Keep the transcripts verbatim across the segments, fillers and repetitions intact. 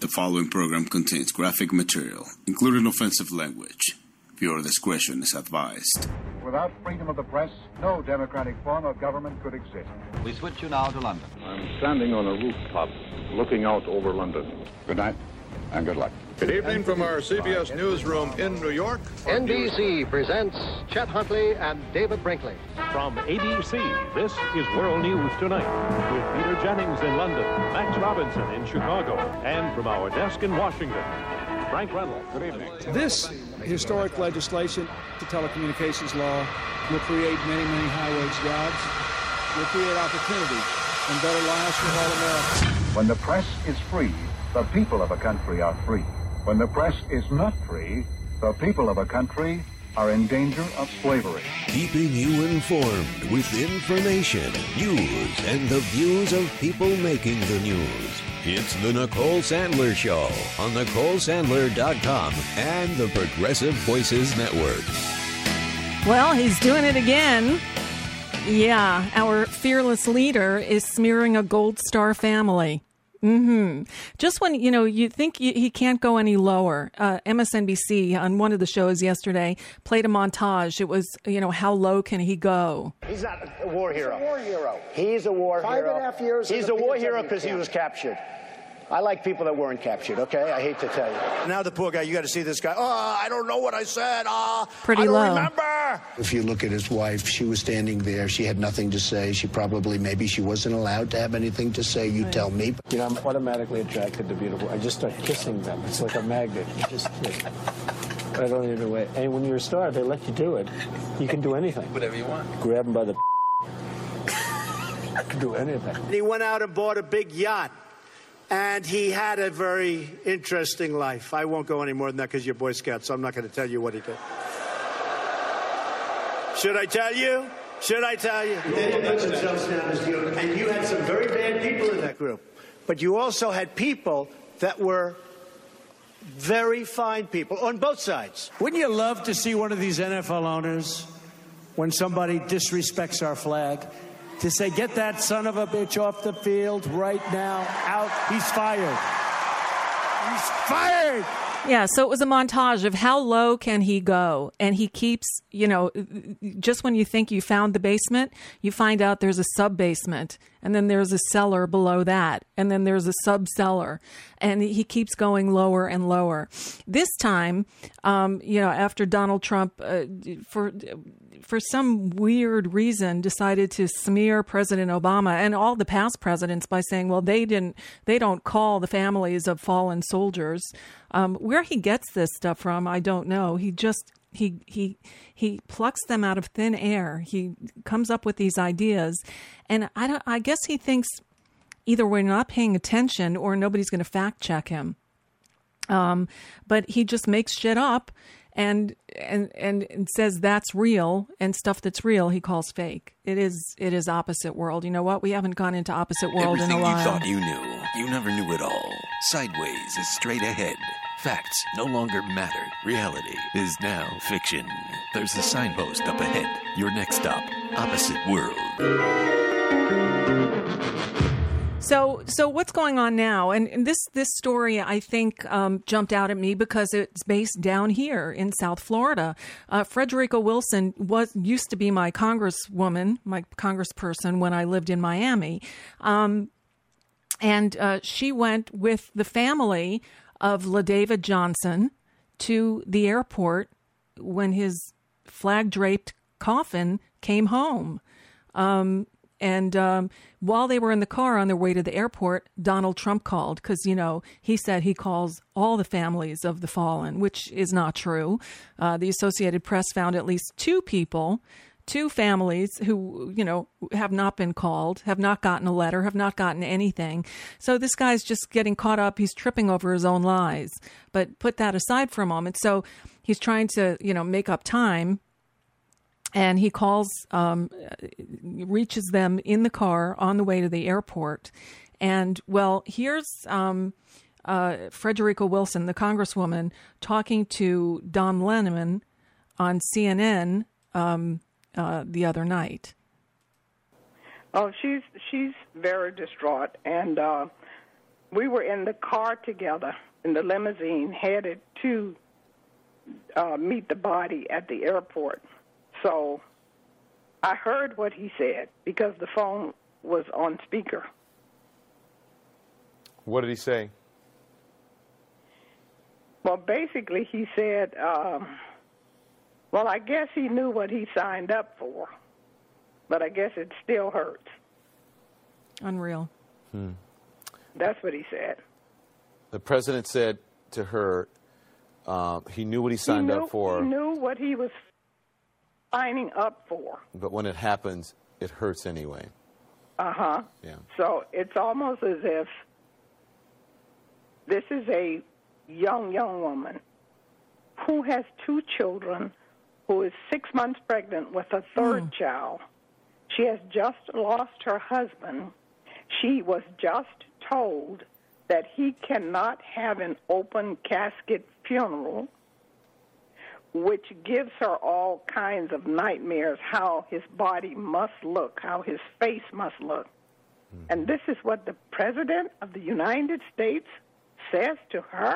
following program contains graphic material, including offensive language. Viewer discretion is advised. Without freedom of the press, no democratic form of government could exist. We switch you now to London. I'm standing on a rooftop looking out over London. Good night and good luck. Good evening from our C B S newsroom in New York. N B C presents Chet Huntley and David Brinkley. From A B C, this is World News Tonight with Peter Jennings in London, Max Robinson in Chicago, and from our desk in Washington, Frank Reynolds. Good evening. This historic legislation, the telecommunications law, will create many, many high-wage jobs, will create opportunity and better lives for all Americans. When the press is free, the people of a country are free. When the press is not free, the people of a country are in danger of slavery. Keeping you informed with information, news, and the views of people making the news. It's the Nicole Sandler Show on Nicole Sandler dot com and the Progressive Voices Network. Well, he's doing it again. Yeah, our fearless leader is smearing a Gold Star family. Mm-hmm. Just when, you know, you think he can't go any lower, uh, M S N B C on one of the shows yesterday played a montage. It was, you know, how low can he go? He's not a war hero. He's a war hero. He's a war Five hero. Five and a half years. He's a war hero because he was captured. I like people that weren't captured, okay? I hate to tell you. Now the poor guy, you got to see this guy. Oh, I don't know what I said. Oh, Pretty I don't low. remember. If you look at his wife, she was standing there. She had nothing to say. She probably, maybe she wasn't allowed to have anything to say. You tell me. You know, I'm automatically attracted to beautiful. I just start kissing them. It's like a magnet. You just, I don't even wait. And when you're a star, they let you do it. You can do anything. Whatever you want. Grab them by the you can do anything. He went out and bought a big yacht. And he had a very interesting life. I won't go any more than that because you're Boy Scouts, so I'm not going to tell you what he did. Should I tell you? Should I tell you? They put themselves down as you, and you had some very bad people in that group. But you also had people that were very fine people on both sides. Wouldn't you love to see one of these N F L owners, when somebody disrespects our flag, to say, get that son of a bitch off the field right now, out, he's fired. He's fired! Yeah, so it was a montage of how low can he go. And he keeps, you know, just when you think you found the basement, you find out there's a sub-basement. And then there's a cellar below that. And then there's a sub-cellar. And he keeps going lower and lower. This time, um, you know, after Donald Trump, uh, for for some weird reason, decided to smear President Obama and all the past presidents by saying, well, they didn't, they don't call the families of fallen soldiers. Um, where he gets this stuff from, I don't know. He just he he he plucks them out of thin air. He comes up with these ideas, and I don't. I guess he thinks either we're not paying attention or nobody's going to fact check him. Um, but he just makes shit up and, and and and says that's real, and stuff that's real he calls fake. It is it is opposite world. You know what? We haven't gone into opposite world Everything in a while. you thought you knew, you never knew it all. Sideways is straight ahead. Facts no longer matter. Reality is now fiction. There's a signpost up ahead. Your next stop, opposite world. So, so what's going on now? And, and this this story, I think, um, jumped out at me because it's based down here in South Florida. Uh, Frederica Wilson was used to be my congresswoman, my congressperson when I lived in Miami, um, and uh, she went with the family of LaDavid Johnson to the airport when his flag-draped coffin came home. Um, and um, while they were in the car on their way to the airport, Donald Trump called because, you know, he said he calls all the families of the fallen, which is not true. Uh, the Associated Press found at least two people Two families who, you know, have not been called, have not gotten a letter, have not gotten anything. So this guy's just getting caught up. He's tripping over his own lies. But put that aside for a moment. So he's trying to, you know, make up time. And he calls, um, reaches them in the car on the way to the airport. And, well, here's um, uh, Frederica Wilson, the congresswoman, talking to Don Lemon on C N N um Uh, the other night. Oh, she's she's very distraught, and uh, we were in the car together in the limousine headed to uh, meet the body at the airport. So I heard what he said because the phone was on speaker. What did he say? Well, basically he said, um, well, I guess he knew what he signed up for, but I guess it still hurts. Unreal. Hmm. That's what he said. The president said to her, uh, he knew what he signed he knew, up for. He knew what he was signing up for. But when it happens, it hurts anyway. Uh-huh. Yeah. So it's almost as if this is a young, young woman who has two children, who is six months pregnant with a third mm. child. She has just lost her husband. She was just told that he cannot have an open casket funeral, which gives her all kinds of nightmares, how his body must look, how his face must look. Mm-hmm. And this is what the President of the United States says to her?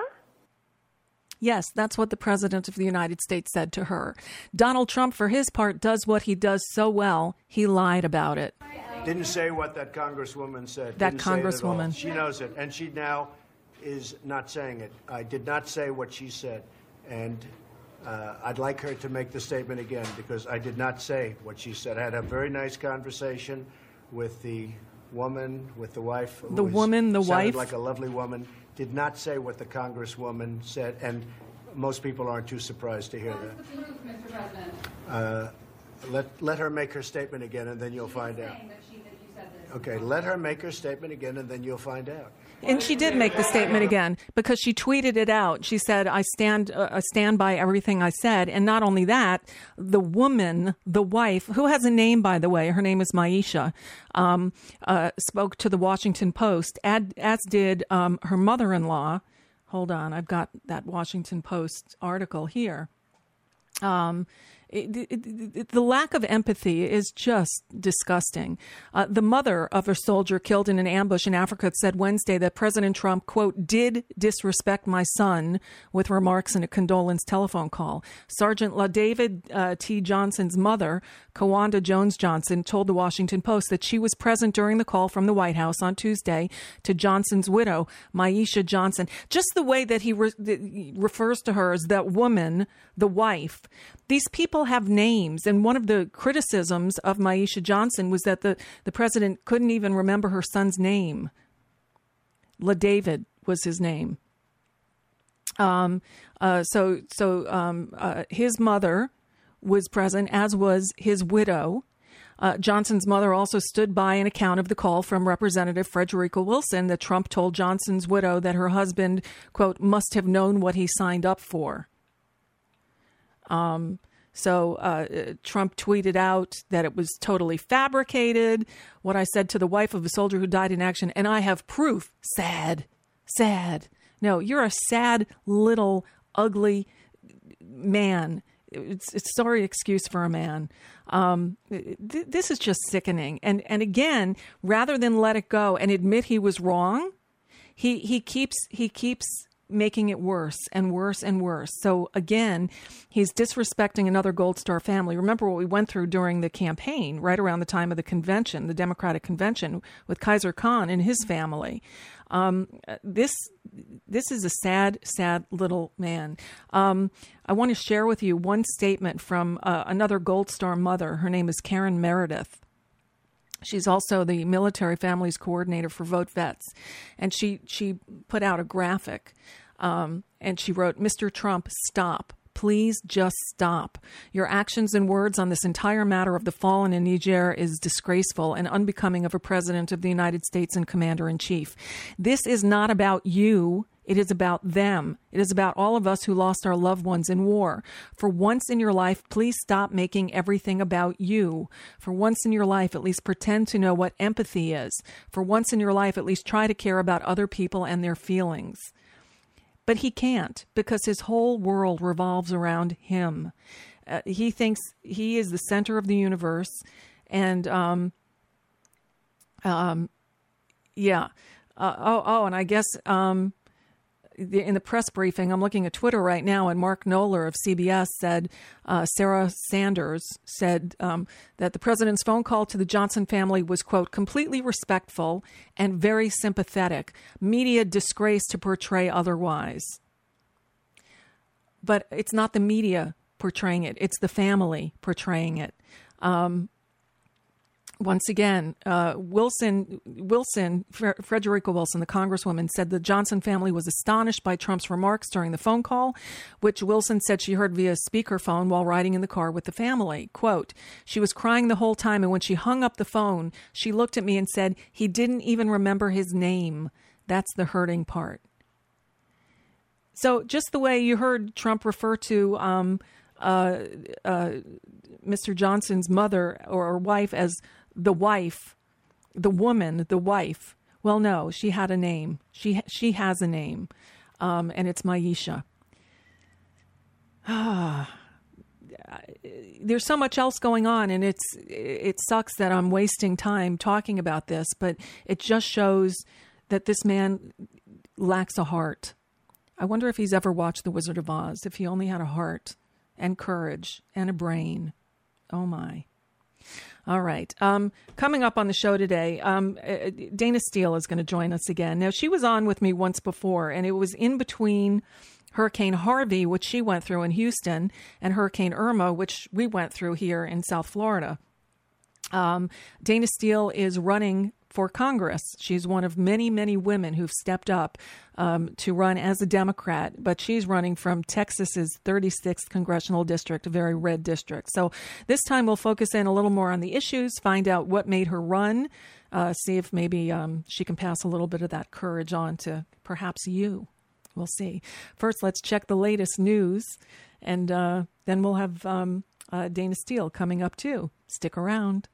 Yes, that's what the President of the United States said to her. Donald Trump, for his part, does what he does so well. He lied about it. Didn't say what that congresswoman said. That Didn't say it at all. congresswoman. She knows it, and she now is not saying it. I did not say what she said, and uh, I'd like her to make the statement again, because I did not say what she said. I had a very nice conversation with the woman, with the wife. who The was- woman, the sounded wife? like a lovely woman. Did not say what the congresswoman said, and most people aren't too surprised to hear that. Uh, let let her make her statement again, and then you'll find out. Okay, let her make her statement again, and then you'll find out. And she did make the statement again, because she tweeted it out. She said, I stand uh, I stand by everything I said. And not only that, the woman, the wife, who has a name, by the way, her name is Maisha, um, uh, spoke to the Washington Post, ad, as did um, her mother-in-law. Hold on, I've got that Washington Post article here. Um, it, it, it, the lack of empathy is just disgusting. Uh, the mother of a soldier killed in an ambush in Africa said Wednesday that President Trump, quote, did disrespect my son with remarks in a condolence telephone call. Sergeant LaDavid uh, T. Johnson's mother, Kawanda Jones Johnson, told the Washington Post that she was present during the call from the White House on Tuesday to Johnson's widow, Maisha Johnson. Just the way that he, re- that he refers to her as that woman, the wife. These people have names, and one of the criticisms of Maisha Johnson was that the, the president couldn't even remember her son's name. LaDavid was his name. Um, uh, so so um, uh, his mother was present, as was his widow. Uh, Johnson's mother also stood by an account of the call from Representative Frederica Wilson that Trump told Johnson's widow that her husband, quote, must have known what he signed up for. Um, so uh, Trump tweeted out that it was totally fabricated, what I said to the wife of a soldier who died in action, and I have proof. Sad, sad. No, you're a sad, little, ugly man. It's it's sorry excuse for a man. Um, th- this is just sickening. And and again, rather than let it go and admit he was wrong, he he keeps he keeps making it worse and worse and worse. So again, he's disrespecting another Gold Star family. Remember what we went through during the campaign, right around the time of the convention, the Democratic convention, with Kaiser Khan and his family. Um, this this is a sad, sad little man. Um, I want to share with you one statement from uh, another Gold Star mother. Her name is Karen Meredith. She's also the military families coordinator for Vote Vets. And she, she put out a graphic, um, and she wrote, Mister Trump, stop. Please just stop. Your actions and words on this entire matter of the fallen in Niger is disgraceful and unbecoming of a president of the United States and commander-in-chief. This is not about you. It is about them. It is about all of us who lost our loved ones in war. For once in your life, please stop making everything about you. For once in your life, at least pretend to know what empathy is. For once in your life, at least try to care about other people and their feelings. But he can't, because his whole world revolves around him. Uh, he thinks he is the center of the universe. And, um, um, yeah. Uh, oh, oh, and I guess um, the, in the press briefing, I'm looking at Twitter right now, and Mark Knoller of C B S said, uh, Sarah Sanders said um, that the president's phone call to the Johnson family was, quote, completely respectful and very sympathetic. Media disgrace to portray otherwise. But it's not the media portraying it. It's the family portraying it. Um, once again, uh, Wilson, Wilson, Fre- Frederica Wilson, the congresswoman, said the Johnson family was astonished by Trump's remarks during the phone call, which Wilson said she heard via speakerphone while riding in the car with the family. Quote, she was crying the whole time, and when she hung up the phone, she looked at me and said, he didn't even remember his name. That's the hurting part. So just the way you heard Trump refer to um, uh, uh, Mister Johnson's mother or, or wife as the wife, the woman, the wife. Well, no, she had a name. She she has a name, um, and it's Maisha. Ah, there's so much else going on, and it's it sucks that I'm wasting time talking about this, but it just shows that this man lacks a heart. I wonder if he's ever watched The Wizard of Oz, if he only had a heart and courage and a brain. Oh, my. All right. Um, coming up on the show today, um, uh, Dana Steele is going to join us again. Now, she was on with me once before, and it was in between Hurricane Harvey, which she went through in Houston, and Hurricane Irma, which we went through here in South Florida. Um, Dana Steele is running for Congress. She's one of many, many women who've stepped up um, to run as a Democrat, but she's running from Texas's thirty-sixth congressional district, a very red district. So this time we'll focus in a little more on the issues, find out what made her run, uh, see if maybe um, she can pass a little bit of that courage on to perhaps you. We'll see. First, let's check the latest news, and uh, then we'll have um, uh, Dana Steele coming up too. Stick around.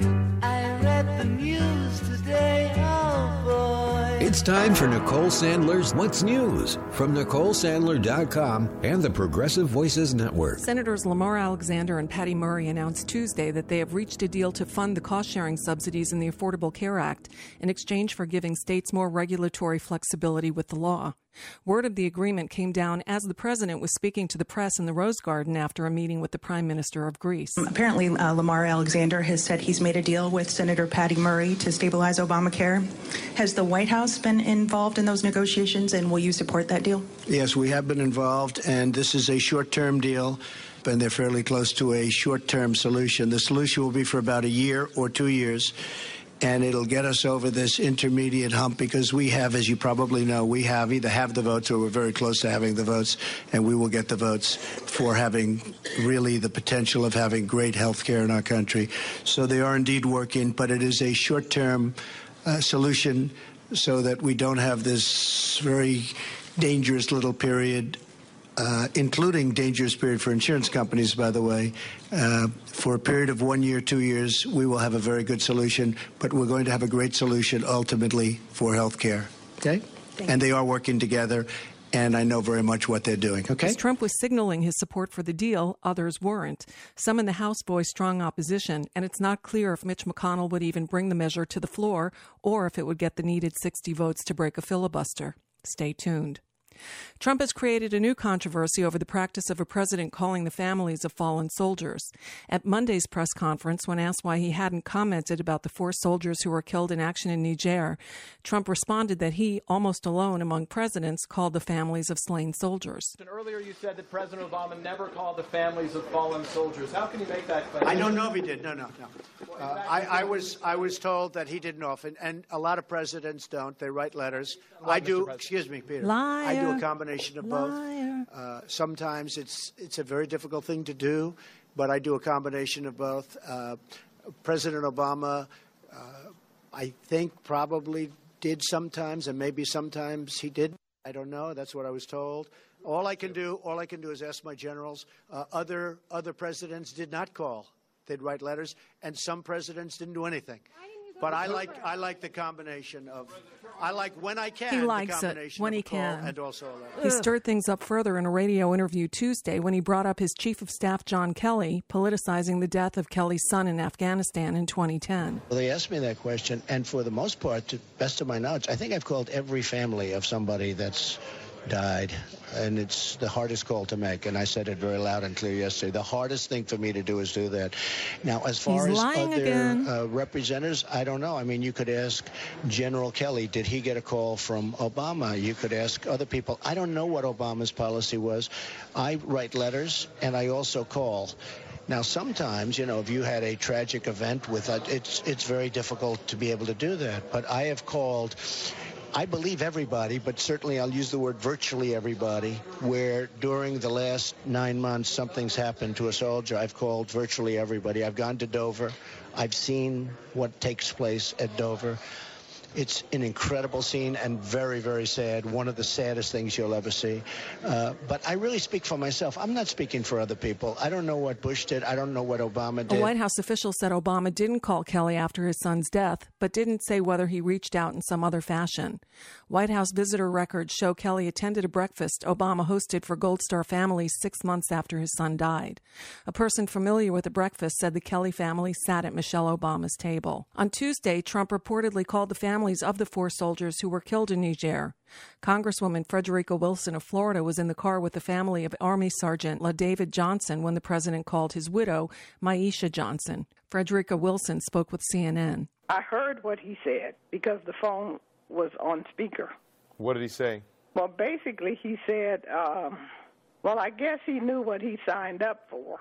I read the news today, oh boy. It's time for Nicole Sandler's What's News from Nicole Sandler dot com and the Progressive Voices Network. Senators Lamar Alexander and Patty Murray announced Tuesday that they have reached a deal to fund the cost-sharing subsidies in the Affordable Care Act in exchange for giving states more regulatory flexibility with the law. Word of the agreement came down as the president was speaking to the press in the Rose Garden after a meeting with the Prime Minister of Greece. Apparently, uh, Lamar Alexander has said he's made a deal with Senator Patty Murray to stabilize Obamacare. Has the White House been involved in those negotiations, and will you support that deal? Yes, we have been involved, and this is a short-term deal, and they're fairly close to a short-term solution. The solution will be for about a year or two years. And it'll get us over this intermediate hump because we have, as you probably know, we have either have the votes or we're very close to having the votes, and we will get the votes for having really the potential of having great health care in our country. So they are indeed working, but it is a short-term uh, solution so that we don't have this very dangerous little period, uh, including dangerous period for insurance companies, by the way. Uh, for a period of one year, two years, we will have a very good solution, but we're going to have a great solution ultimately for health care. Okay? Thank and they are working together, and I know very much what they're doing. Okay? As Trump was signaling his support for the deal, others weren't. Some in the House voiced strong opposition, and it's not clear if Mitch McConnell would even bring the measure to the floor or if it would get the needed sixty votes to break a filibuster. Stay tuned. Trump has created a new controversy over the practice of a president calling the families of fallen soldiers. At Monday's press conference, when asked why he hadn't commented about the four soldiers who were killed in action in Niger, Trump responded that he, almost alone among presidents, called the families of slain soldiers. And earlier you said that President Obama never called the families of fallen soldiers. How can you make that claim? I don't know if he did. No, no, no. Uh, I, I was I was told that he didn't often, and a lot of presidents don't. They write letters. I do. Excuse me, Peter. Liar. I do a combination of both. Liar. Uh, sometimes it's it's a very difficult thing to do, but I do a combination of both. Uh, President Obama, uh, I think, probably did sometimes, and maybe sometimes he didn't. I don't know. That's what I was told. All I can do, all I can do is ask my generals. Uh, other other presidents did not call. They'd write letters, and some presidents didn't do anything. But I like I like the combination of I like when I can. He the likes it combination when of he a call can. And also a letter. He stirred things up further in a radio interview Tuesday when he brought up his chief of staff, John Kelly, politicizing the death of Kelly's son in Afghanistan in twenty ten. Well, they asked me that question, and for the most part, to the best of my knowledge, I think I've called every family of somebody that's died, and it's the hardest call to make, and I said it very loud and clear yesterday. The hardest thing for me to do is do that. Now, as far He's as lying other again. uh, representatives, I don't know. I mean, you could ask General Kelly, did he get a call from Obama? You could ask other people. I don't know what Obama's policy was. I write letters, and I also call. Now, sometimes, you know, if you had a tragic event with it, it's it's very difficult to be able to do that. But I have called, I believe everybody, but certainly I'll use the word virtually everybody, where during the last nine months something's happened to a soldier. I've called virtually everybody. I've gone to Dover. I've seen what takes place at Dover. It's an incredible scene and very, very sad. One of the saddest things you'll ever see. Uh, but I really speak for myself. I'm not speaking for other people. I don't know what Bush did. I don't know what Obama did. A White House official said Obama didn't call Kelly after his son's death, but didn't say whether he reached out in some other fashion. White House visitor records show Kelly attended a breakfast Obama hosted for Gold Star families six months after his son died. A person familiar with the breakfast said the Kelly family sat at Michelle Obama's table. On Tuesday, Trump reportedly called the family of the four soldiers who were killed in Niger. Congresswoman Frederica Wilson of Florida was in the car with the family of Army Sergeant LaDavid Johnson when the president called his widow, Maisha Johnson. Frederica Wilson spoke with C N N. I heard what he said because the phone was on speaker. What did he say? Well, basically he said, um, well, I guess he knew what he signed up for,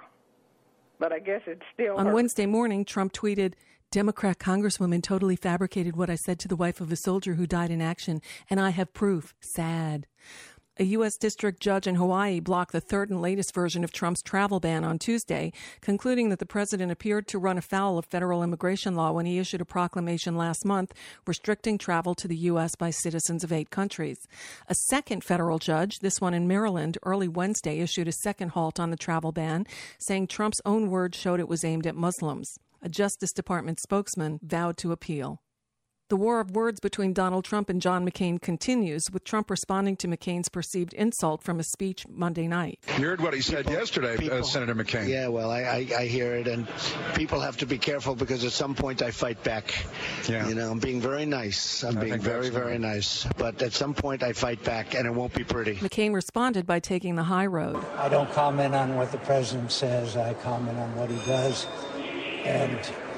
but I guess it's still On hurt. Wednesday morning, Trump tweeted, Democrat Congresswoman totally fabricated what I said to the wife of a soldier who died in action, and I have proof. Sad. A U S district judge in Hawaii blocked the third and latest version of Trump's travel ban on Tuesday, concluding that the president appeared to run afoul of federal immigration law when he issued a proclamation last month restricting travel to the U S by citizens of eight countries. A second federal judge, this one in Maryland, early Wednesday issued a second halt on the travel ban, saying Trump's own words showed it was aimed at Muslims. A Justice Department spokesman vowed to appeal. The war of words between Donald Trump and John McCain continues, with Trump responding to McCain's perceived insult from a speech Monday night. You heard what he said people, yesterday, people, uh, Senator McCain. Yeah, well, I, I, I hear it, and people have to be careful because at some point I fight back. Yeah. You know, I'm being very nice. I'm I being very, very nice. But at some point I fight back, and it won't be pretty. McCain responded by taking the high road. I don't comment on what the president says. I comment on what he does. And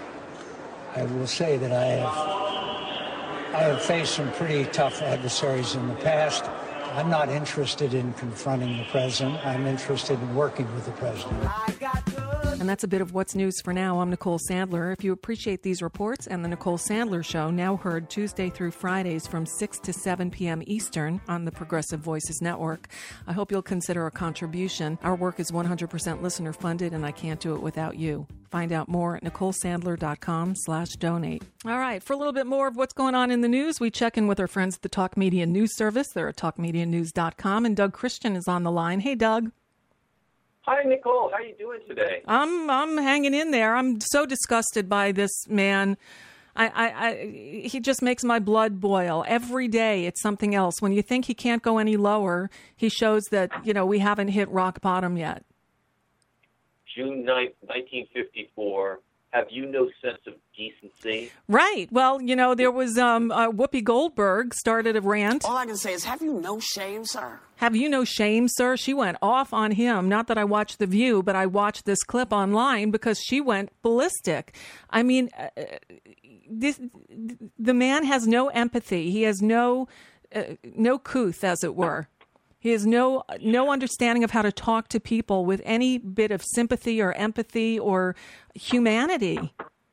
I will say that I have I have faced some pretty tough adversaries in the past. I'm not interested in confronting the president. I'm interested in working with the president. And that's a bit of what's news for now. I'm Nicole Sandler. If you appreciate these reports and the Nicole Sandler Show, now heard Tuesday through Fridays from six to seven p.m. Eastern on the Progressive Voices Network, I hope you'll consider a contribution. Our work is one hundred percent listener funded, and I can't do it without you. Find out more at NicoleSandler.com slash donate. All right, for a little bit more of what's going on in the news, we check in with our friends at the Talk Media News Service. They're at talk media news dot com, and Doug Christian is on the line. Hey, Doug. Hi, Nicole. How are you doing today? I'm I'm hanging in there. I'm so disgusted by this man. I, I, I he just makes my blood boil. Every day it's something else. When you think he can't go any lower, he shows that, you know, we haven't hit rock bottom yet. June ninth, nineteen fifty-four. Have you no sense of decency? Right. Well, you know, there was um, uh, Whoopi Goldberg started a rant. All I can say is, have you no shame, sir? Have you no shame, sir? She went off on him. Not that I watched The View, but I watched this clip online because she went ballistic. I mean, uh, this the man has no empathy. He has no uh, no couth, as it were. He has no no understanding of how to talk to people with any bit of sympathy or empathy or humanity.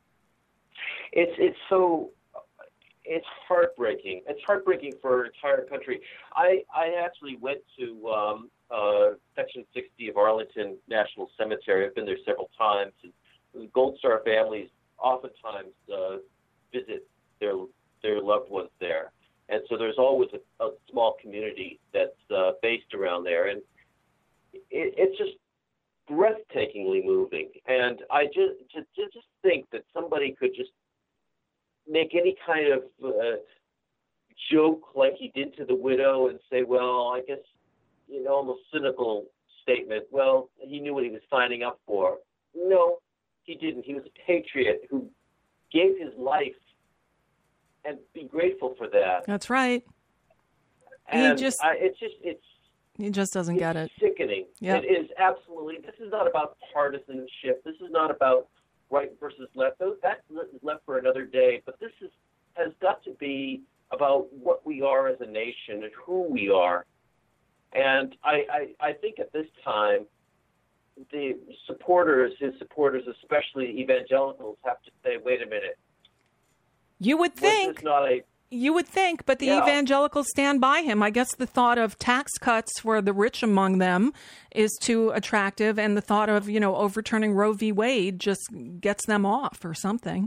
It's it's so it's heartbreaking. It's heartbreaking for our entire country. I I actually went to um, uh, Section sixty of Arlington National Cemetery. I've been there several times. And Gold Star families oftentimes uh, visit their their loved ones there. And so there's always a, a small community that's uh, based around there. And it, it's just breathtakingly moving. And I just, just just think that somebody could just make any kind of uh, joke like he did to the widow and say, well, I guess, you know, almost cynical statement, well, he knew what he was signing up for. No, he didn't. He was a patriot who gave his life, and be grateful for that. That's right. And he just, I, it's just, it's, he just doesn't get it. Sickening. Yep. It is absolutely, this is not about partisanship. This is not about right versus left. Those, that is left for another day. But this is has got to be about what we are as a nation and who we are. And I, I, I think at this time, the supporters, his supporters, especially evangelicals, have to say, wait a minute. You would think. Not a, you would think, but the yeah. evangelicals stand by him. I guess the thought of tax cuts for the rich among them is too attractive, and the thought of, you know, overturning Roe v. Wade just gets them off or something.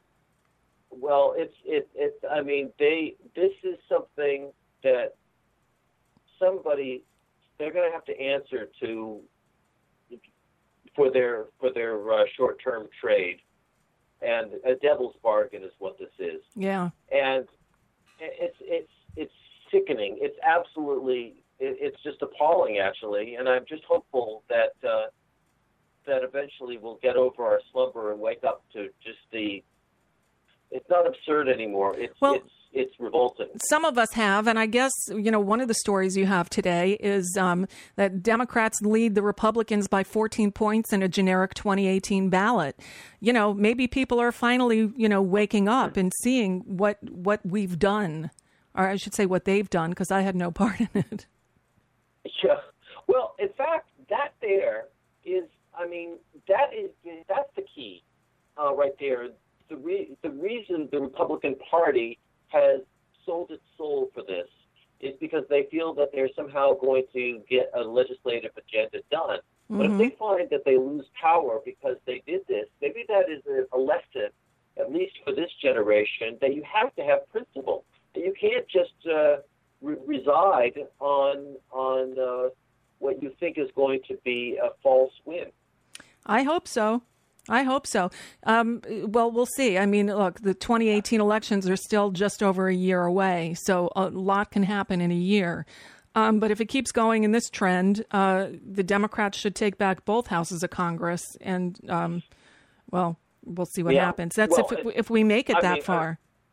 Well, it's it it's. I mean, they. This is something that somebody they're going to have to answer to for their for their uh, short-term trade, and a devil's bargain is what this is. Yeah. And it's it's it's sickening. It's absolutely it, it's just appalling, actually. And I'm just hopeful that uh, that eventually we'll get over our slumber and wake up to just the. It's not absurd anymore. It's well, it's it's revolting. Some of us have, and I guess, you know, one of the stories you have today is um, that Democrats lead the Republicans by fourteen points in a generic twenty eighteen ballot. You know, maybe people are finally, you know, waking up and seeing what what we've done, or I should say what they've done, because I had no part in it. Yeah. Well, in fact, that there is, I mean, that is that's the key uh, right there. The re- the reason the Republican Party has sold its soul for this is because they feel that they're somehow going to get a legislative agenda done. Mm-hmm. But if they find that they lose power because they did this, maybe that is a, a lesson, at least for this generation, that you have to have principle. That you can't just uh, re- reside on on uh, what you think is going to be a false win. I hope so. I hope so. Um, well, we'll see. I mean, look, the twenty eighteen elections are still just over a year away, so a lot can happen in a year. Um, but if it keeps going in this trend, uh, the Democrats should take back both houses of Congress, and, um, well, we'll see what yeah. happens. That's well, if if we make it I that mean, far.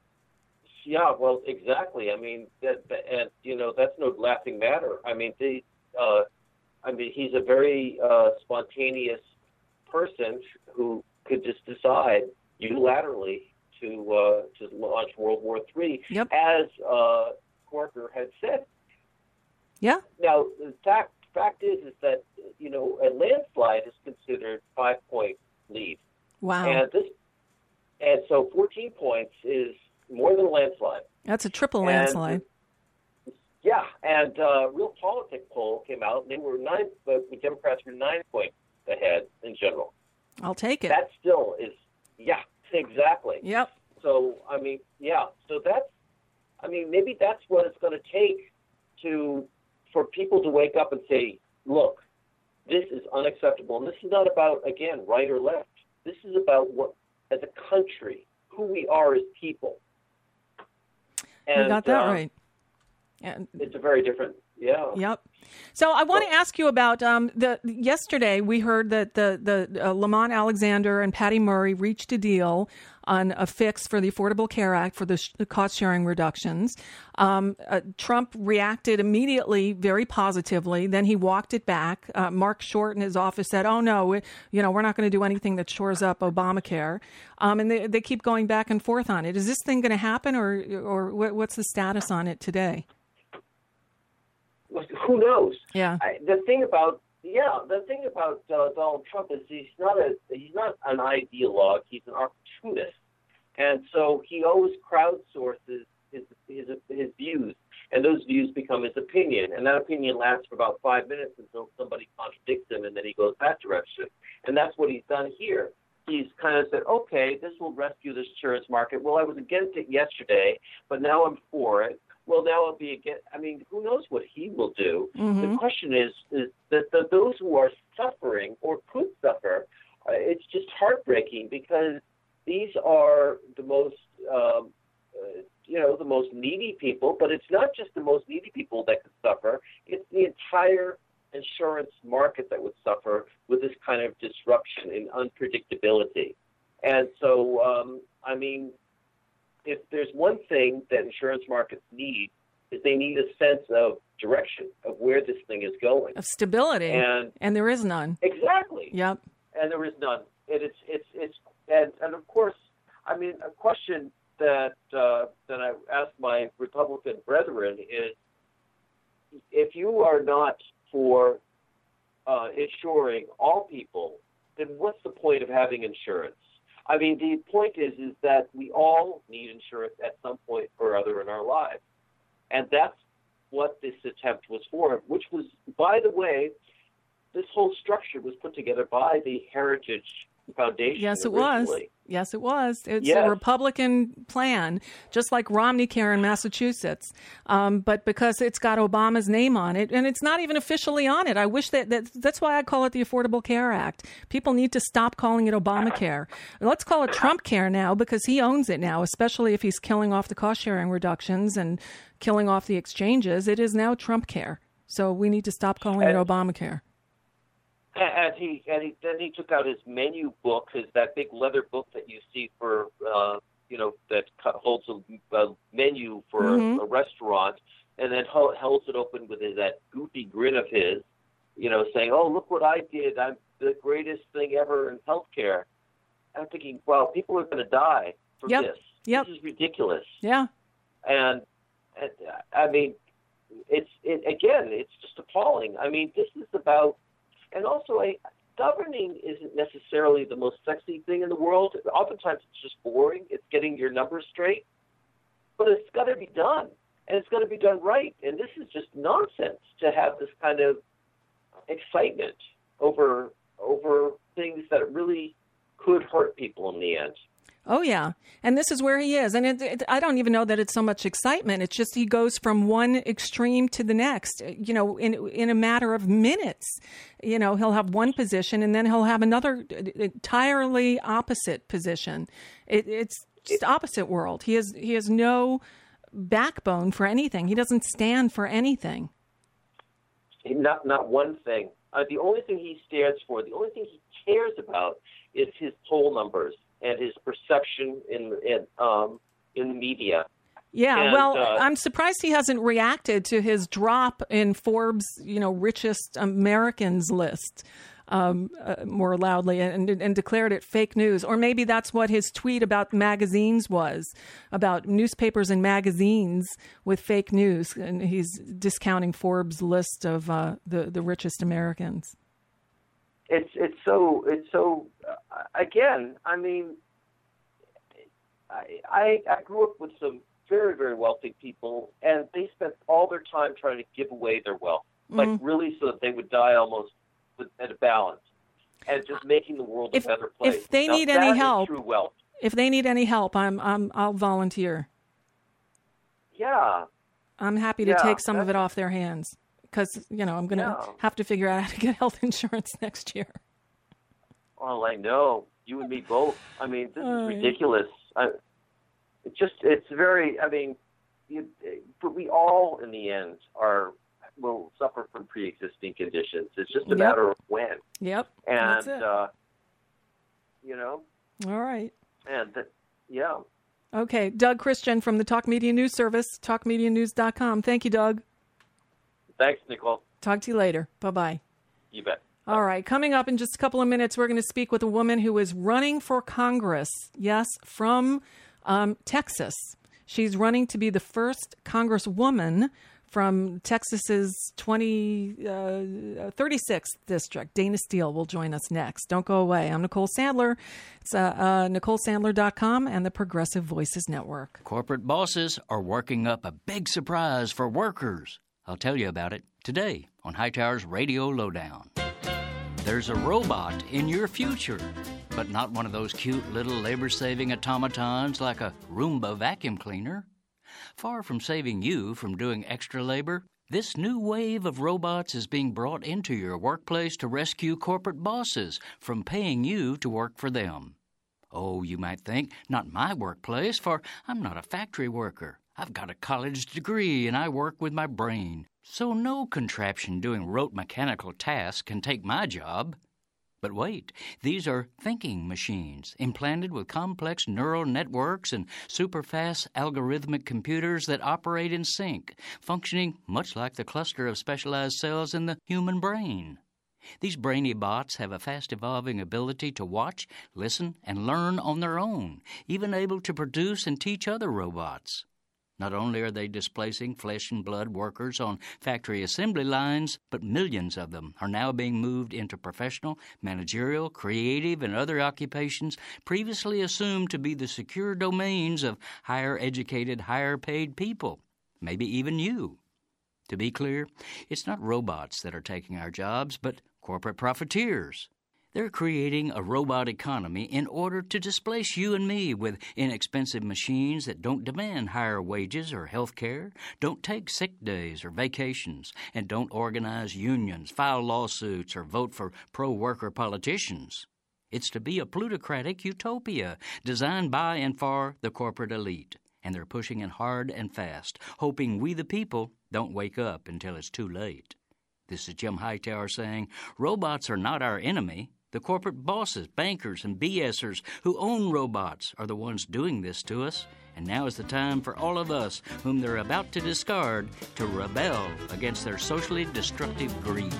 Uh, yeah, well, exactly. I mean, that, that, and you know, that's no laughing matter. I mean, the, uh, I mean, he's a very uh, spontaneous person who could just decide unilaterally to uh, to launch World War Three, yep. as uh, Corker had said. Yeah. Now, the fact fact is is that you know a landslide is considered five point lead. Wow. And this, and so fourteen points is more than a landslide. That's a triple and, landslide. Yeah, and uh, Real Politic poll came out, and they were nine. But the Democrats were nine points ahead in general. I'll take it. That still is, yeah, exactly. Yep. So, I mean, yeah, so that's, I mean, maybe that's what it's going to take to, for people to wake up and say, look, this is unacceptable. And this is not about, again, right or left. This is about what, as a country, who we are as people. And, you got that uh, right. And it's a very different, yeah. Yep. So I want to ask you about um, the yesterday we heard that the the uh, Lamont Alexander and Patty Murray reached a deal on a fix for the Affordable Care Act for the, sh- the cost sharing reductions. Um, uh, Trump reacted immediately, very positively. Then he walked it back. Uh, Mark Short in his office said, "Oh no, we, you know we're not going to do anything that shores up Obamacare." Um, and they they keep going back and forth on it. Is this thing going to happen, or or what's the status on it today? Who knows? Yeah. I, the thing about yeah, the thing about uh, Donald Trump is he's not a he's not an ideologue. He's an opportunist, and so he always crowdsources his his his views, and those views become his opinion, and that opinion lasts for about five minutes until somebody contradicts him, and then he goes that direction. And that's what he's done here. He's kind of said, okay, this will rescue the insurance market. Well, I was against it yesterday, but now I'm for it. Well, now I'll be again. I mean, who knows what he will do? Mm-hmm. The question is, is that the, those who are suffering or could suffer, uh, it's just heartbreaking because these are the most, um, uh, you know, the most needy people, but it's not just the most needy people that could suffer. It's the entire insurance market that would suffer with this kind of disruption and unpredictability. And so, um, I mean, if there's one thing that insurance markets need, is they need a sense of direction of where this thing is going. Of stability. And, and there is none. Exactly. Yep. And there is none. And it's, it's, it's, and, and of course, I mean, a question that, uh, that I asked my Republican brethren is, if you are not for uh, insuring all people, then what's the point of having insurance? I mean, the point is, is that we all need insurance at some point or other in our lives. And that's what this attempt was for, which was, by the way, this whole structure was put together by the Heritage Foundation. Yes, it originally. was. Yes, it was. It's yes. a Republican plan, just like Romney Care in Massachusetts. Um, but because it's got Obama's name on it, and it's not even officially on it. I wish that, that that's why I call it the Affordable Care Act. People need to stop calling it Obamacare. Let's call it Trump Care now, because he owns it now, especially if he's killing off the cost-sharing reductions and killing off the exchanges. It is now Trump Care. So we need to stop calling it Obamacare. And he and he, then he took out his menu book, his that big leather book that you see for uh, you know that holds a, a menu for mm-hmm. a, a restaurant, and then holds it open with his, that goofy grin of his, you know, saying, "Oh, look what I did! I'm the greatest thing ever in healthcare." I'm thinking, well, people are going to die from yep. this. Yep. This is ridiculous. Yeah. And, and I mean, it's it, again, it's just appalling. I mean, this is about. And also, I, governing isn't necessarily the most sexy thing in the world. Oftentimes, it's just boring. It's getting your numbers straight. But it's got to be done, and it's got to be done right. And this is just nonsense to have this kind of excitement over over things that really could hurt people in the end. Oh, yeah. And this is where he is. And it, it, I don't even know that it's so much excitement. It's just he goes from one extreme to the next, you know, in in a matter of minutes. You know, he'll have one position and then he'll have another entirely opposite position. It, it's just opposite world. He has, he has no backbone for anything. He doesn't stand for anything. Not, not one thing. Uh, the only thing he stands for, the only thing he cares about is his poll numbers and his perception in in um, in the media. Yeah, and, well, uh, I'm surprised he hasn't reacted to his drop in Forbes, you know, richest Americans list um, uh, more loudly and, and declared it fake news. Or maybe that's what his tweet about magazines was, about newspapers and magazines with fake news, and he's discounting Forbes' list of uh, the the richest Americans. It's it's so it's so uh, again. I mean, I, I I grew up with some very very wealthy people, and they spent all their time trying to give away their wealth, mm-hmm. like really, so that they would die almost with, at a balance, and just making the world if, a better place. If they now, need any that help, is true wealth. If they need any help, I'm I'm I'll volunteer. Yeah, I'm happy to yeah, take some of it off their hands. Because, you know, I'm going to yeah. have to figure out how to get health insurance next year. Well, I know. You and me both. I mean, this uh, is ridiculous. I, it just, it's very, I mean, you, but we all, in the end, are will suffer from pre-existing conditions. It's just a yep. matter of when. Yep. And, That's it. Uh, you know. All right. And, that, yeah. Okay. Doug Christian from the Talk Media News Service, talk media news dot com. Thank you, Doug. Thanks, Nicole. Talk to you later. Bye-bye. You bet. Bye. All right. Coming up in just a couple of minutes, we're going to speak with a woman who is running for Congress. Yes, from um, Texas. She's running to be the first Congresswoman from Texas's twenty, uh, thirty-sixth district. Dana Steele will join us next. Don't go away. I'm Nicole Sandler. It's uh, uh, Nicole Sandler dot com and the Progressive Voices Network. Corporate bosses are working up a big surprise for workers. I'll tell you about it today on Hightower's Radio Lowdown. There's a robot in your future, but not one of those cute little labor-saving automatons like a Roomba vacuum cleaner. Far from saving you from doing extra labor, this new wave of robots is being brought into your workplace to rescue corporate bosses from paying you to work for them. Oh, you might think, not my workplace, for I'm not a factory worker. I've got a college degree and I work with my brain, so no contraption doing rote mechanical tasks can take my job. But wait, these are thinking machines, implanted with complex neural networks and super-fast algorithmic computers that operate in sync, functioning much like the cluster of specialized cells in the human brain. These brainy bots have a fast-evolving ability to watch, listen, and learn on their own, even able to produce and teach other robots. Not only are they displacing flesh and blood workers on factory assembly lines, but millions of them are now being moved into professional, managerial, creative, and other occupations previously assumed to be the secure domains of higher-educated, higher-paid people, maybe even you. To be clear, it's not robots that are taking our jobs, but corporate profiteers. They're creating a robot economy in order to displace you and me with inexpensive machines that don't demand higher wages or health care, don't take sick days or vacations, and don't organize unions, file lawsuits, or vote for pro-worker politicians. It's to be a plutocratic utopia designed by and for the corporate elite, and they're pushing it hard and fast, hoping we the people don't wake up until it's too late. This is Jim Hightower saying, robots are not our enemy. The corporate bosses, bankers, and BSers who own robots are the ones doing this to us, and now is the time for all of us, whom they're about to discard, to rebel against their socially destructive greed.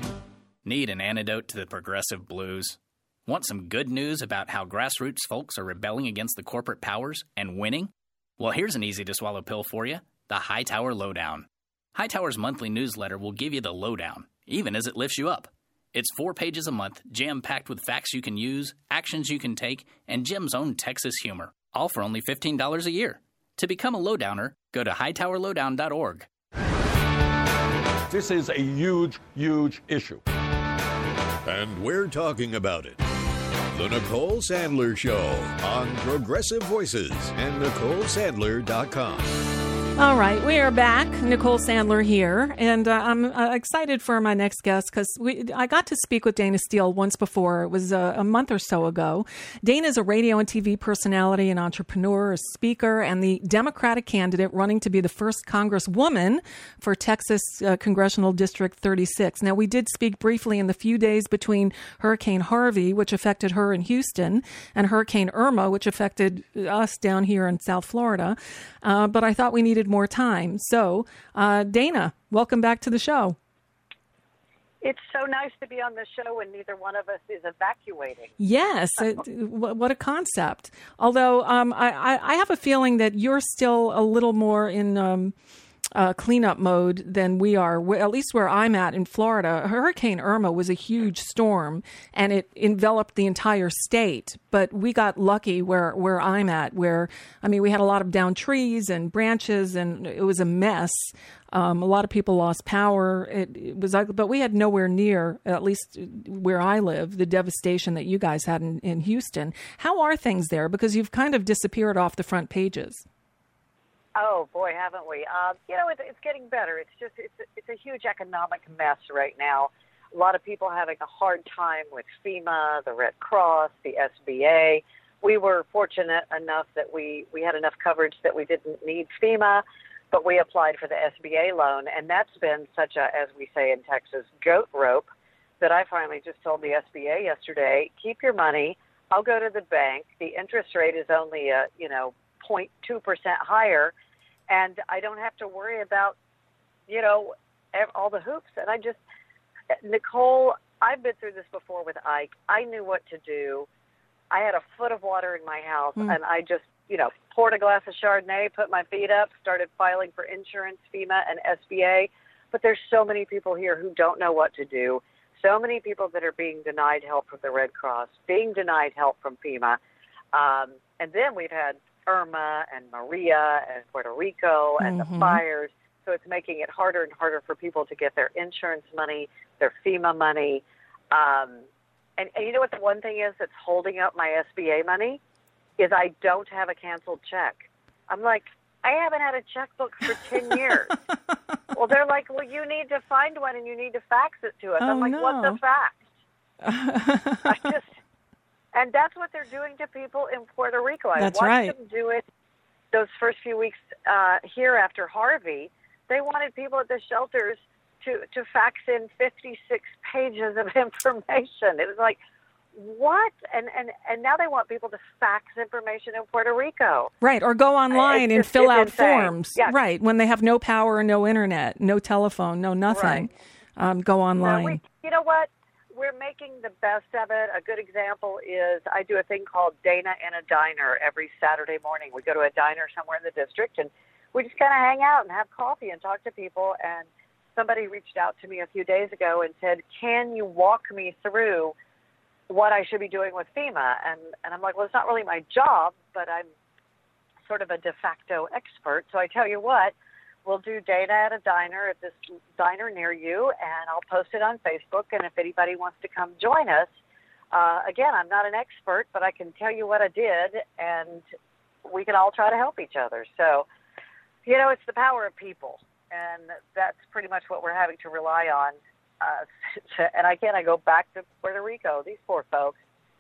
Need an antidote to the progressive blues? Want some good news about how grassroots folks are rebelling against the corporate powers and winning? Well, here's an easy-to-swallow pill for you, the Hightower Lowdown. Hightower's monthly newsletter will give you the lowdown, even as it lifts you up. It's four pages a month, jam-packed with facts you can use, actions you can take, and Jim's own Texas humor, all for only fifteen dollars a year. To become a lowdowner, go to hightower lowdown dot org. This is a huge, huge issue. And we're talking about it. The Nicole Sandler Show on Progressive Voices and nicole sandler dot com. All right, we are back. Nicole Sandler here, and uh, I'm uh, excited for my next guest because I got to speak with Dana Steele once before. It was uh, a month or so ago. Dana is a radio and T V personality, an entrepreneur, a speaker, and the Democratic candidate running to be the first Congresswoman for Texas uh, Congressional District thirty-six. Now, we did speak briefly in the few days between Hurricane Harvey, which affected her in Houston, and Hurricane Irma, which affected us down here in South Florida, uh, but I thought we needed more time. So, uh, Dana, welcome back to the show. It's so nice to be on the show when neither one of us is evacuating. Yes, it, what a concept. Although um, I, I have a feeling that you're still a little more in um, uh, cleanup mode than we are, at least where I'm at in Florida. Hurricane Irma was a huge storm, and it enveloped the entire state. But we got lucky where, where I'm at, where, I mean, we had a lot of downed trees and branches, and it was a mess. Um, a lot of people lost power. It, it was, but we had nowhere near, at least where I live, the devastation that you guys had in, in Houston. How are things there? Because you've kind of disappeared off the front pages. Oh boy, haven't we? Uh, you know, it's, it's getting better. It's just it's a, it's a huge economic mess right now. A lot of people having a hard time with FEMA, the Red Cross, the S B A. We were fortunate enough that we, we had enough coverage that we didn't need FEMA, but we applied for the S B A loan, and that's been such a, as we say in Texas, goat rope, that I finally just told the S B A yesterday, keep your money. I'll go to the bank. The interest rate is only, a, you know, zero point two percent higher, and I don't have to worry about, you know, all the hoops. And I just, Nicole, I've been through this before with Ike. I knew what to do. I had a foot of water in my house, mm. and I just, you know, poured a glass of Chardonnay, put my feet up, started filing for insurance, FEMA, and S B A. But there's so many people here who don't know what to do. So many people that are being denied help from the Red Cross, being denied help from FEMA. Um, and then we've had Irma and Maria and Puerto Rico and mm-hmm. the fires. So it's making it harder and harder for people to get their insurance money, their FEMA money. Um, and, and you know what the one thing is that's holding up my S B A money? Is I don't have a canceled check. I'm like, I haven't had a checkbook for ten years. Well, they're like, well, you need to find one and you need to fax it to us. Oh, I'm like, no. what's a fax? I just, and that's what they're doing to people in Puerto Rico. I That's watched right. them do it those first few weeks uh, here after Harvey, they wanted people at the shelters to, to fax in fifty-six pages of information. It was like, what? And, and, and now they want people to fax information in Puerto Rico. Right, or go online It's and just- fill it's out insane. forms. Yes. Right, when they have no power, no internet, no telephone, no nothing. Um, go online. No, we, you know what? We're making the best of it. A good example is I do a thing called Dana in a Diner every Saturday morning. We go to a diner somewhere in the district, and we just kind of hang out and have coffee and talk to people. And somebody reached out to me a few days ago and said, can you walk me through what I should be doing with FEMA? And, and I'm like, well, it's not really my job, but I'm sort of a de facto expert. So I tell you what, we'll do Dana at a Diner at this diner near you, and I'll post it on Facebook. And if anybody wants to come join us, uh, again, I'm not an expert, but I can tell you what I did, and we can all try to help each other. So, you know, it's the power of people, and that's pretty much what we're having to rely on. Uh, and again, I go back to Puerto Rico. These poor folks,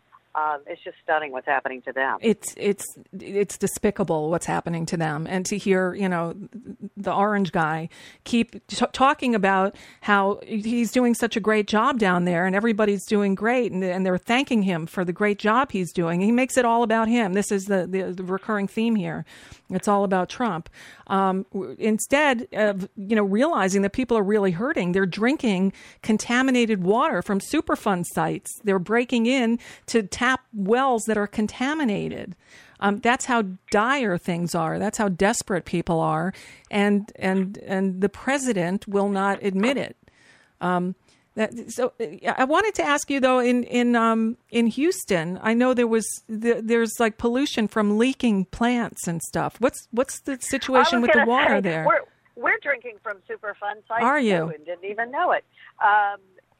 um, it's just stunning what's happening to them. It's it's it's despicable what's happening to them, and to hear, you know, the orange guy keep t- talking about how he's doing such a great job down there, and everybody's doing great, and, and they're thanking him for the great job he's doing. He makes it all about him. This is the the, the recurring theme here. It's all about Trump. Um, instead of, you know, realizing that people are really hurting, they're drinking contaminated water from Superfund sites. They're breaking in to tap wells that are contaminated. Um, that's how dire things are. That's how desperate people are. And and and the president will not admit it. Um, that, so I wanted to ask you, though, in in um, in Houston, I know there was the, there's like pollution from leaking plants and stuff. What's what's the situation with the water say, there? We're, we're drinking from Superfund sites, Are you? too, and didn't even know it. Um,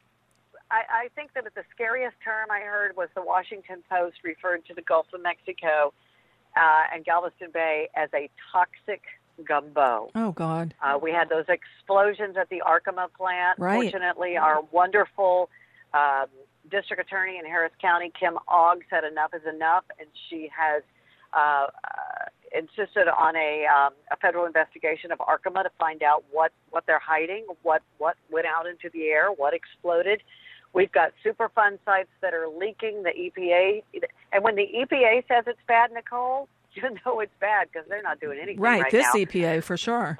I, I think that the scariest term I heard was the Washington Post referred to the Gulf of Mexico uh, and Galveston Bay as a toxic gumbo. Oh, God. Uh, we had those explosions at the Arkema plant. Right. Fortunately, our wonderful um, district attorney in Harris County, Kim Ogg, said enough is enough, and she has uh, uh, insisted on a, um, a federal investigation of Arkema to find out what, what they're hiding, what, what went out into the air, what exploded. We've got Superfund sites that are leaking. The E P A, and when the E P A says it's bad, Nicole, you know it's bad because they're not doing anything right, Right, right this now. E P A for sure.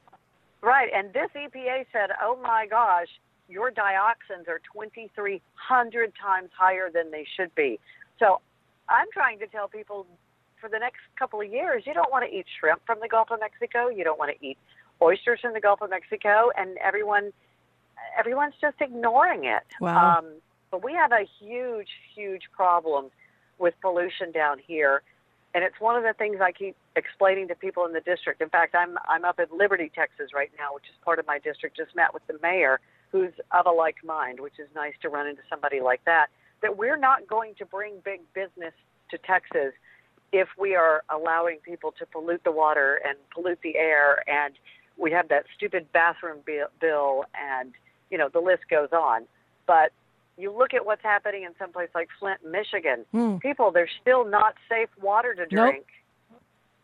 Right, and this E P A said, oh my gosh, your dioxins are twenty-three hundred times higher than they should be. So I'm trying to tell people for the next couple of years, you don't want to eat shrimp from the Gulf of Mexico. You don't want to eat oysters from the Gulf of Mexico. And everyone, everyone's just ignoring it. Wow. Um, but we have a huge, huge problem with pollution down here. And it's one of the things I keep explaining to people in the district. In fact, I'm I'm up in Liberty, Texas right now, which is part of my district. Just met with the mayor, who's of a like mind, which is nice to run into somebody like that, that we're not going to bring big business to Texas if we are allowing people to pollute the water and pollute the air. And we have that stupid bathroom bill, and, you know, the list goes on. But you look at what's happening in some place like Flint, Michigan. Mm. People, there's still not safe water to drink. Nope.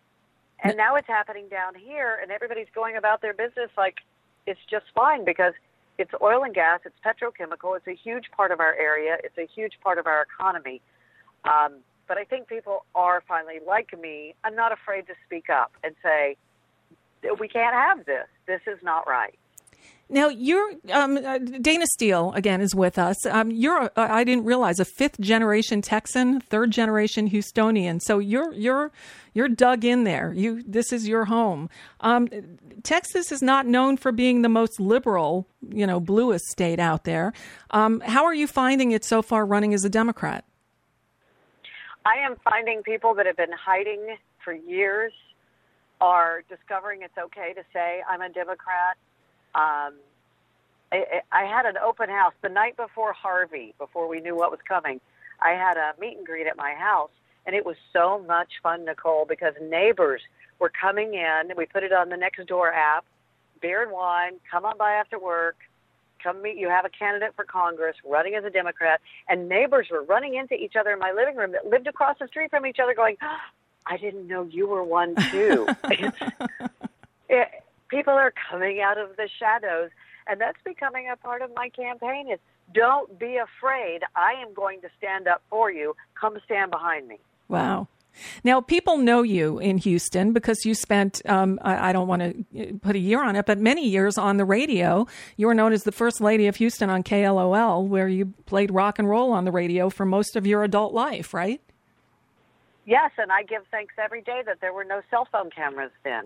And now it's happening down here, and everybody's going about their business like it's just fine because it's oil and gas, it's petrochemical, it's a huge part of our area, it's a huge part of our economy. Um, but I think people are finally, like me, I'm not afraid to speak up and say, we can't have this. This is not right. Now, you're um, uh, Dana Steele, again, is with us. Um, you're, uh, I didn't realize, a fifth-generation Texan, third-generation Houstonian. So you're you're you're dug in there. You This is your home. Um, Texas is not known for being the most liberal, you know, bluest state out there. Um, how are you finding it so far running as a Democrat? I am finding people that have been hiding for years are discovering it's okay to say, I'm a Democrat. Um, I, I had an open house the night before Harvey, before we knew what was coming. I had a meet and greet at my house, and it was so much fun, Nicole, because neighbors were coming in. We put it on the Nextdoor app, beer and wine, come on by after work, come meet. You have a candidate for Congress running as a Democrat, and neighbors were running into each other in my living room that lived across the street from each other going, I didn't know you were one too. it's, it, people are coming out of the shadows, and that's becoming a part of my campaign. Is don't be afraid. I am going to stand up for you. Come stand behind me. Wow. Now, people know you in Houston because you spent, um, I, I don't want to put a year on it, but many years on the radio. You were known as the First Lady of Houston on K L O L, where you played rock and roll on the radio for most of your adult life, right? Yes, and I give thanks every day that there were no cell phone cameras then.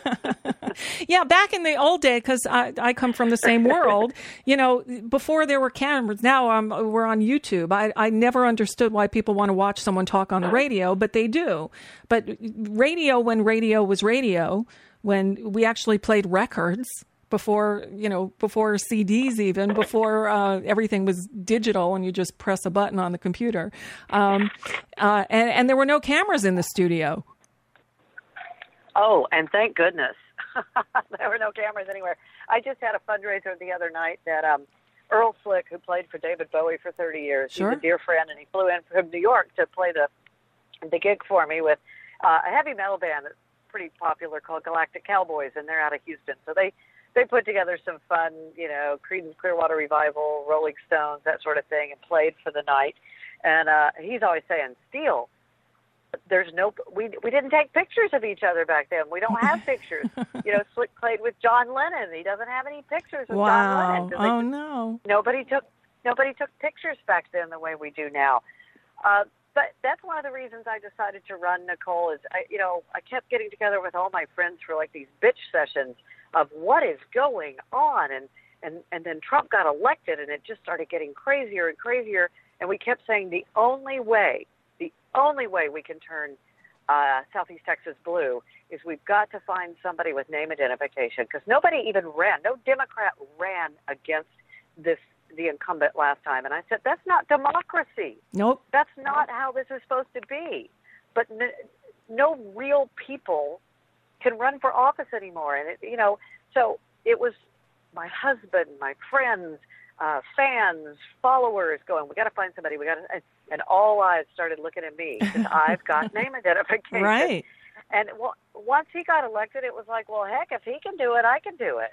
Yeah, back in the old day, because I, I come from the same world, you know, before there were cameras, now um, we're on YouTube. I, I never understood why people want to watch someone talk on the radio, but they do. But radio, when radio was radio, when we actually played records, before, you know, before C Ds even, before uh, everything was digital and you just press a button on the computer. Um, uh, and, and there were no cameras in the studio. Oh, and thank goodness. There were no cameras anywhere. I just had a fundraiser the other night that um, Earl Slick, who played for David Bowie for thirty years, sure. he's a dear friend, and he flew in from New York to play the the gig for me with uh, a heavy metal band that's pretty popular called Galactic Cowboys, and they're out of Houston. So they They put together some fun, you know, Creedence Clearwater Revival, Rolling Stones, that sort of thing, and played for the night. And uh, he's always saying, Steele, there's no, we we didn't take pictures of each other back then. We don't have pictures. You know, Slick played with John Lennon. He doesn't have any pictures of wow. John Lennon. Oh, just, no. Nobody took nobody took pictures back then the way we do now. Uh, but that's one of the reasons I decided to run, Nicole, is, I, you know, I kept getting together with all my friends for like these bitch sessions of what is going on. And, and, and then Trump got elected, and it just started getting crazier and crazier. And we kept saying the only way, the only way we can turn uh, Southeast Texas blue is we've got to find somebody with name identification, because nobody even ran. No Democrat ran against this the incumbent last time. And I said, that's not democracy. Nope. That's not how this is supposed to be. But n- no real people can run for office anymore. And, it, you know, so it was my husband, my friends, uh, fans, followers going, we got to find somebody. We got to, and, and all eyes started looking at me because I've got name identification. Right. And w- once he got elected, it was like, well, heck, if he can do it, I can do it.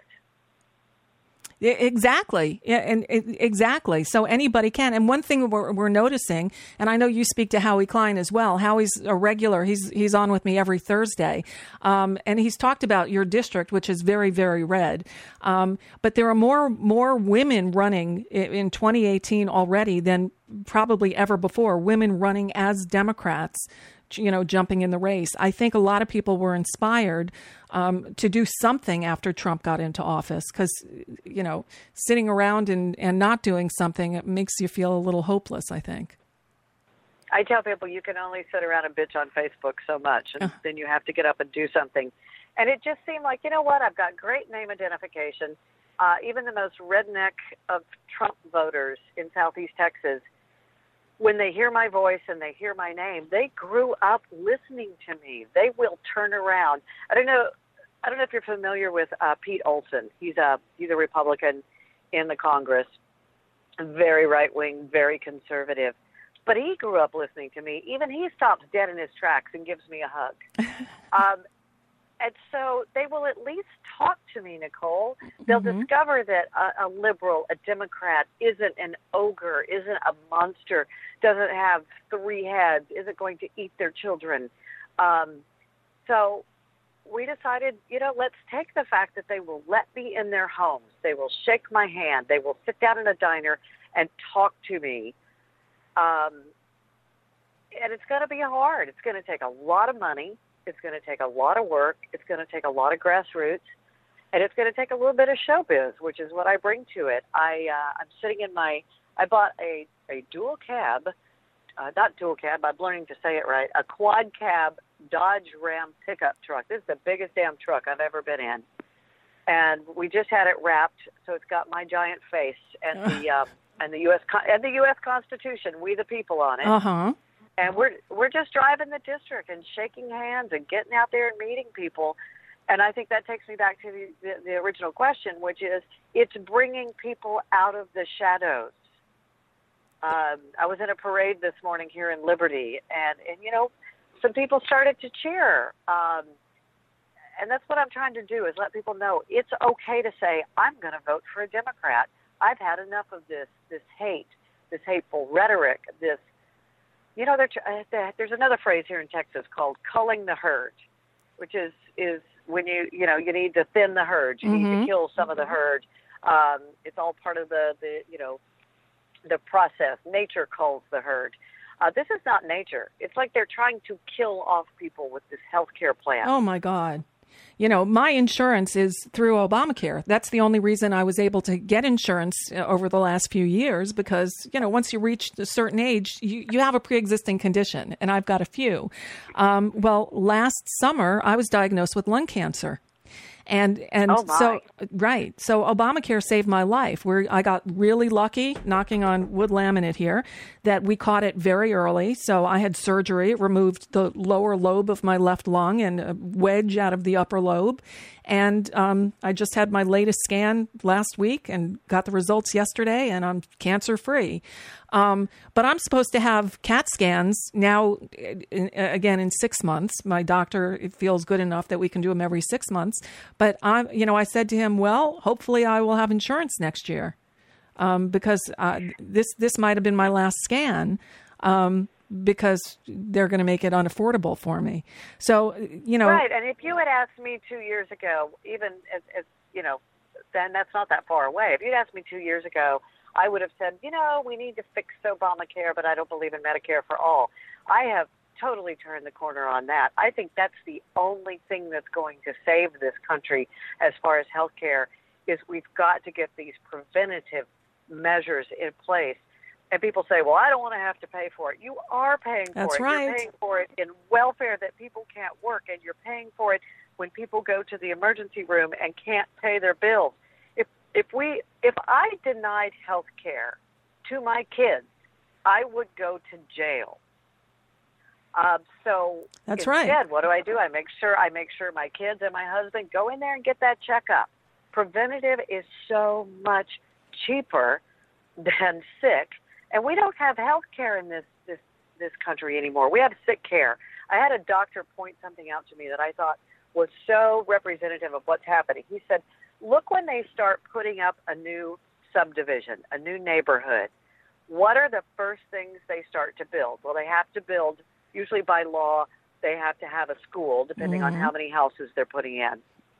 Exactly. Yeah, and exactly. So anybody can. And one thing we're, we're noticing, and I know you speak to Howie Klein as well. Howie's a regular. He's he's on with me every Thursday. Um, and he's talked about your district, which is very, very red. Um, but there are more more women running in twenty eighteen already than probably ever before. Women running as Democrats, you know, jumping in the race. I think a lot of people were inspired um, to do something after Trump got into office, because, you know, sitting around and, and not doing something, it makes you feel a little hopeless, I think. I tell people you can only sit around and bitch on Facebook so much, and uh. then you have to get up and do something. And it just seemed like, you know what, I've got great name identification. Uh, even the most redneck of Trump voters in Southeast Texas, when they hear my voice and they hear my name, they grew up listening to me. They will turn around. I don't know. I don't know if you're familiar with uh, Pete Olson. He's a he's a Republican in the Congress, very right wing, very conservative. But he grew up listening to me. Even he stops dead in his tracks and gives me a hug. um, and so they will at least talk to me, Nicole. They'll mm-hmm. discover that a, a liberal, a Democrat, isn't an ogre, isn't a monster, doesn't have three heads, isn't going to eat their children. Um, so we decided, you know, let's take the fact that they will let me in their homes. They will shake my hand. They will sit down in a diner and talk to me. Um, and it's going to be hard. It's going to take a lot of money. It's going to take a lot of work. It's going to take a lot of grassroots. And it's going to take a little bit of showbiz, which is what I bring to it. I, uh, I'm sitting in my, I bought a, a dual cab, uh, not dual cab, I'm learning to say it right, a quad cab Dodge Ram pickup truck. This is the biggest damn truck I've ever been in. And we just had it wrapped, so it's got my giant face and the uh, and the U S and the U S Constitution, we the people, on it. Uh-huh. And we're we're just driving the district and shaking hands and getting out there and meeting people. And I think that takes me back to the, the, the original question, which is it's bringing people out of the shadows. Um, I was in a parade this morning here in Liberty, and, and you know, some people started to cheer. Um, and that's what I'm trying to do, is let people know it's okay to say, I'm going to vote for a Democrat. I've had enough of this, this hate, this hateful rhetoric, this, you know, there's another phrase here in Texas called culling the herd, which is, is when you, you know, you need to thin the herd. You mm-hmm. need to kill some of the herd. Um, it's all part of the, the, you know, the process. Nature culls the herd. Uh, this is not nature. It's like they're trying to kill off people with this health care plan. Oh, my God. You know, my insurance is through Obamacare. That's the only reason I was able to get insurance over the last few years, because, you know, once you reach a certain age, you, you have a pre-existing condition, and I've got a few. Um, well, last summer, I was diagnosed with lung cancer. And and oh my. so, right. So Obamacare saved my life. Where I got really lucky, knocking on wood laminate here, that we caught it very early. So I had surgery. It removed the lower lobe of my left lung and a wedge out of the upper lobe. And um, I just had my latest scan last week and got the results yesterday, and I'm cancer-free. Um, but I'm supposed to have CAT scans now, in, again, in six months. My doctor it feels good enough that we can do them every six months. But I'm, you know, I said to him, well, hopefully I will have insurance next year, um, because uh, this this might have been my last scan. Um, because they're going to make it unaffordable for me. So, you know. Right, and if you had asked me two years ago, even as, as you know, then that's not that far away. If you'd asked me two years ago, I would have said, you know, we need to fix Obamacare, but I don't believe in Medicare for all. I have totally turned the corner on that. I think that's the only thing that's going to save this country as far as health care, is we've got to get these preventative measures in place. And people say, well, I don't want to have to pay for it. You are paying for That's it. right. You're paying for it in welfare that people can't work, and you're paying for it when people go to the emergency room and can't pay their bills. If if we if I denied health care to my kids, I would go to jail. Um, so That's instead, right. what do I do? I make sure I make sure my kids and my husband go in there and get that checkup. Preventative is so much cheaper than sick. And we don't have health care in this, this, this country anymore. We have sick care. I had a doctor point something out to me that I thought was so representative of what's happening. He said, look when they start putting up a new subdivision, a new neighborhood. What are the first things they start to build? Well, they have to build, usually by law, they have to have a school, depending mm-hmm. on how many houses they're putting in.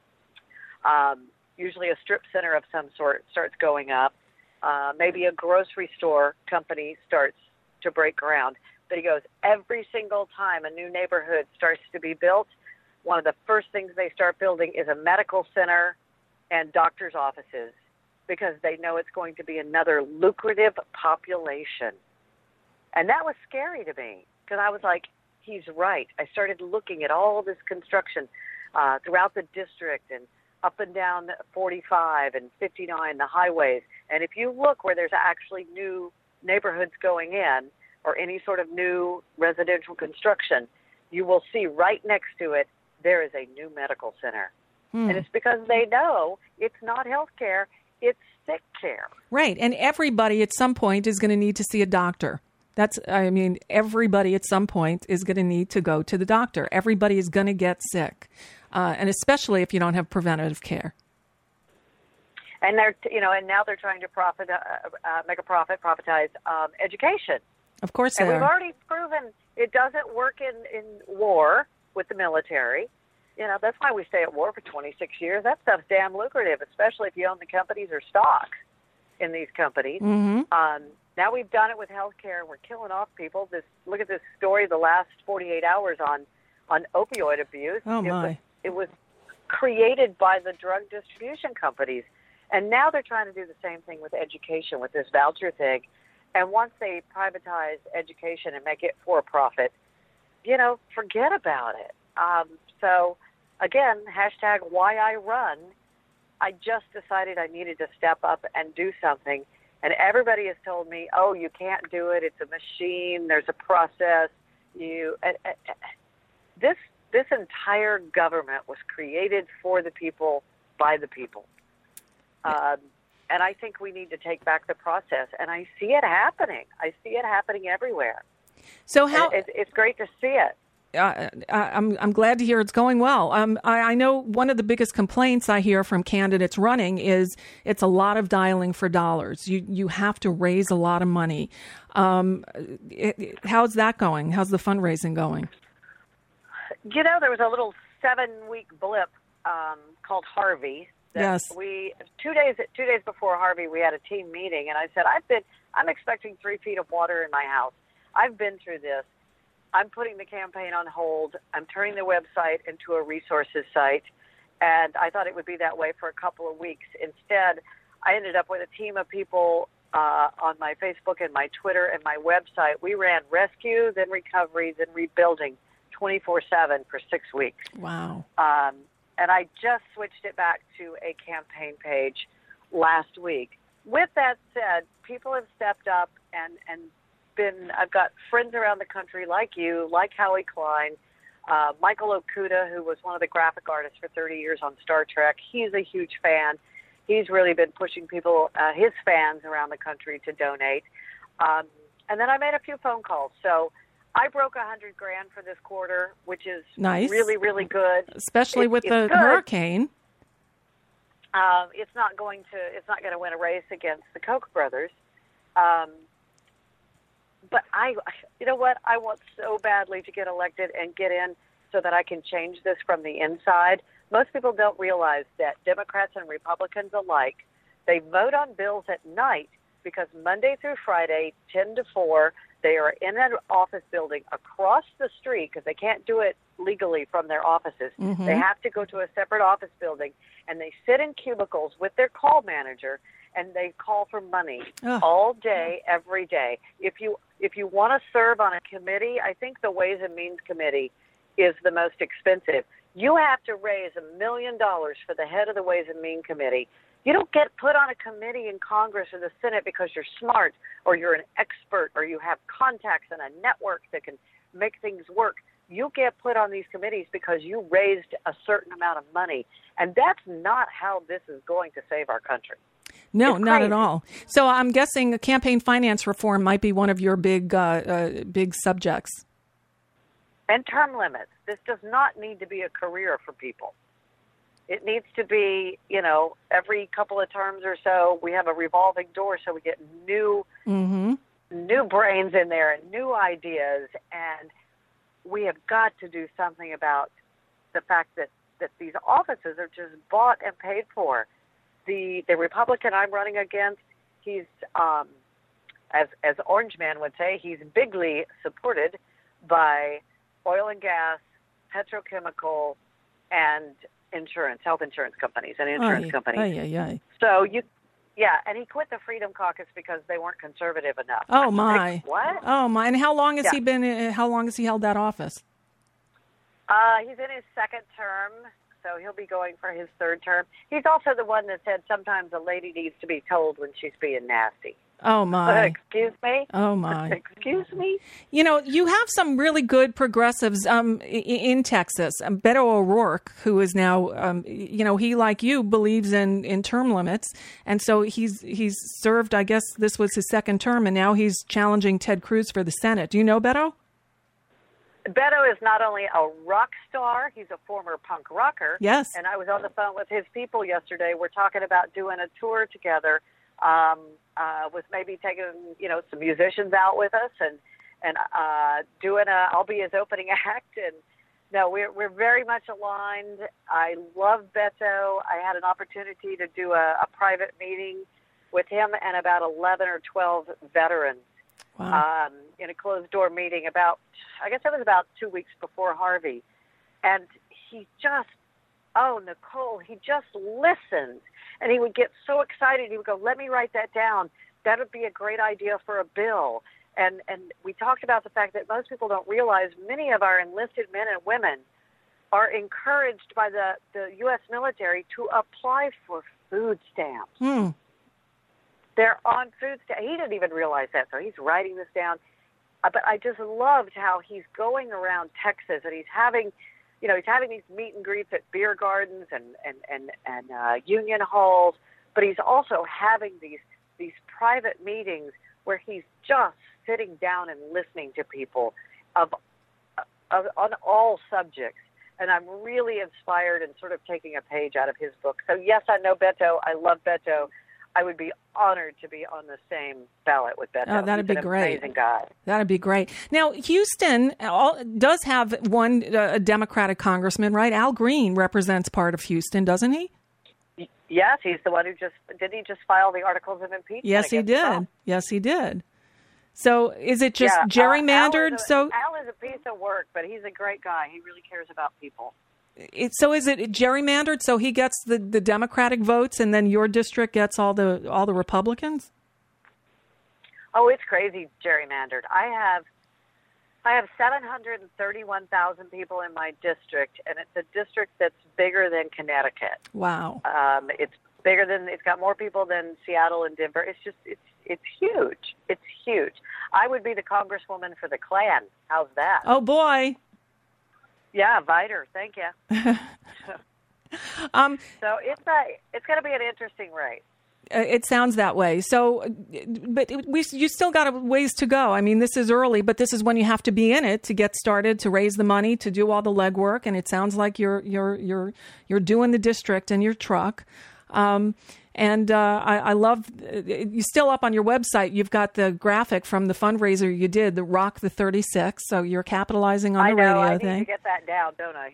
Um, usually a strip center of some sort starts going up. Uh, maybe a grocery store company starts to break ground. But he goes, every single time a new neighborhood starts to be built, one of the first things they start building is a medical center and doctor's offices, because they know it's going to be another lucrative population. And that was scary to me, because I was like, he's right. I started looking at all this construction uh, throughout the district and up and down forty-five and fifty-nine, the highways. And if you look where there's actually new neighborhoods going in, or any sort of new residential construction, you will see right next to it, there is a new medical center. Hmm. And it's because they know it's not health care, it's sick care. Right. And everybody at some point is going to need to see a doctor. That's, I mean, everybody at some point is going to need to go to the doctor. Everybody is going to get sick. Uh, and especially if you don't have preventative care. And they're, you know, and now they're trying to profit, uh, uh, make a profit, profitize um, education. Of course they and we've are. already proven it doesn't work in, in war with the military. You know, that's why we stay at war for twenty-six years. That stuff's damn lucrative, especially if you own the companies or stock in these companies. Mm-hmm. Um, now we've done it with healthcare. We're killing off people. This look at this story the last forty-eight hours on, on opioid abuse. Oh, it my. Was, it was created by the drug distribution companies. And now they're trying to do the same thing with education, with this voucher thing. And once they privatize education and make it for profit, you know, forget about it. Um, so, again, hashtag why I run. I just decided I needed to step up and do something. And everybody has told me, oh, you can't do it. It's a machine. There's a process. You uh, uh, this this entire government was created for the people, by the people. Um, and I think we need to take back the process. And I see it happening. I see it happening everywhere. So how it, it's great to see it. I, I'm I'm glad to hear it's going well. Um, I, I know one of the biggest complaints I hear from candidates running is it's a lot of dialing for dollars. You you have to raise a lot of money. Um, it, it, how's that going? How's the fundraising going? You know, there was a little seven-week blip um, called Harvey. That Yes. We two days two days before Harvey, we had a team meeting, and I said, I've been I'm expecting three feet of water in my house. I've been through this. I'm putting the campaign on hold. I'm turning the website into a resources site, and I thought it would be that way for a couple of weeks. Instead, I ended up with a team of people uh, on my Facebook and my Twitter and my website. We ran rescue, then recovery, then rebuilding twenty-four seven for six weeks. Wow. Um, and I just switched it back to a campaign page last week. With that said, people have stepped up and, and been, I've got friends around the country like you, like Howie Klein, uh, Michael Okuda, who was one of the graphic artists for thirty years on Star Trek. He's a huge fan. He's really been pushing people, uh, his fans around the country to donate. Um, and then I made a few phone calls. So I broke a hundred grand for this quarter, which is Nice. really, really good. Especially It's- with it's the good. hurricane. Um, it's not going to. It's not going to win a race against the Koch brothers. Um, but I, you know what? I want so badly to get elected and get in so that I can change this from the inside. Most people don't realize that Democrats and Republicans alike, they vote on bills at night because Monday through Friday, ten to four, they are in an office building across the street because they can't do it legally from their offices. Mhm. They have to go to a separate office building, and they sit in cubicles with their call manager, and they call for money Ugh. all day, every day. If you if you want to serve on a committee, I think the Ways and Means Committee is the most expensive. You have to raise a million dollars for the head of the Ways and Means Committee. You don't get put on a committee in Congress or the Senate because you're smart or you're an expert or you have contacts and a network that can make things work. You get put on these committees because you raised a certain amount of money. And that's not how this is going to save our country. No, It's not crazy. at all. So I'm guessing campaign finance reform might be one of your big, uh, uh, big subjects. And term limits. This does not need to be a career for people. It needs to be, you know, every couple of terms or so, we have a revolving door so we get new Mm-hmm. new brains in there and new ideas. And we have got to do something about the fact that, that these offices are just bought and paid for. The the Republican I'm running against, he's, um, as as Orange Man would say, he's bigly supported by oil and gas, petrochemical, and insurance, health insurance companies and insurance Aye, companies. aye, aye, aye. So you, yeah, and he quit the Freedom Caucus because they weren't conservative enough. Oh I'm my! like, what? Oh my! And how long has Yeah. he been? uh, How long has he held that office? Uh, he's in his second term, so he'll be going for his third term. He's also the one that said sometimes a lady needs to be told when she's being nasty. Oh my! Excuse me? Oh my! Excuse me? You know, you have some really good progressives um, i- in Texas. Um, Beto O'Rourke, who is now, um, you know, he like you believes in, in term limits, and so he's he's served. I guess this was his second term, and now he's challenging Ted Cruz for the Senate. Do you know Beto? Beto is not only a rock star, he's a former punk rocker. Yes. And I was on the phone with his people yesterday. We're talking about doing a tour together, um, uh, with maybe taking, you know, some musicians out with us and, and uh, doing a, I'll be his opening act. And no, we're, we're very much aligned. I love Beto. I had an opportunity to do a, a private meeting with him and about eleven or twelve veterans. Wow. Um, in a closed-door meeting about, I guess it was about two weeks before Harvey. And he just, oh, Nicole, he just listened. And he would get so excited. He would go, let me write that down. That would be a great idea for a bill. And and we talked about the fact that most people don't realize many of our enlisted men and women are encouraged by the, the U S military to apply for food stamps. Hmm. They're on food stamps. He didn't even realize that, so he's writing this down. Uh, but I just loved how he's going around Texas and he's having, you know, he's having these meet and greets at beer gardens and and and and uh, union halls. But he's also having these these private meetings where he's just sitting down and listening to people of of, on all subjects. And I'm really inspired and sort of taking a page out of his book. So, yes, I know Beto. I love Beto. I would be honored to be on the same ballot with Beto. Oh, that'd He's be an great. Amazing guy. That'd be great. Now, Houston all, does have one uh, Democratic congressman, right? Al Green represents part of Houston, doesn't he? Yes, he's the one who just did. He just file the articles of impeachment. Yes, he against did. Trump. Yes, he did. So, is it just Yeah, gerrymandered? Uh, Al is a, so, Al is a piece of work, but he's a great guy. He really cares about people. it, so is it gerrymandered? So he gets the, the Democratic votes, and then your district gets all the all the Republicans? Oh, it's crazy gerrymandered. I have I have seven hundred thirty-one thousand people in my district, and it's a district that's bigger than Connecticut. Wow. Um, it's bigger than, it's got more people than Seattle and Denver. It's just, it's it's huge. It's huge. I would be the congresswoman for the Klan. How's that? Oh, boy. Yeah, Viter. Thank you. um, so it's a, it's going to be an interesting race. It sounds that way. So, but we, you still got a ways to go. I mean, this is early, but this is when you have to be in it to get started, to raise the money, to do all the legwork. And it sounds like you're you're you're you're doing the district in your truck. Um, and uh, I, I love you still up on your website. You've got the graphic from the fundraiser you did, the Rock the thirty-six. So you're capitalizing on I the know, radio I thing. need to get that down, don't I?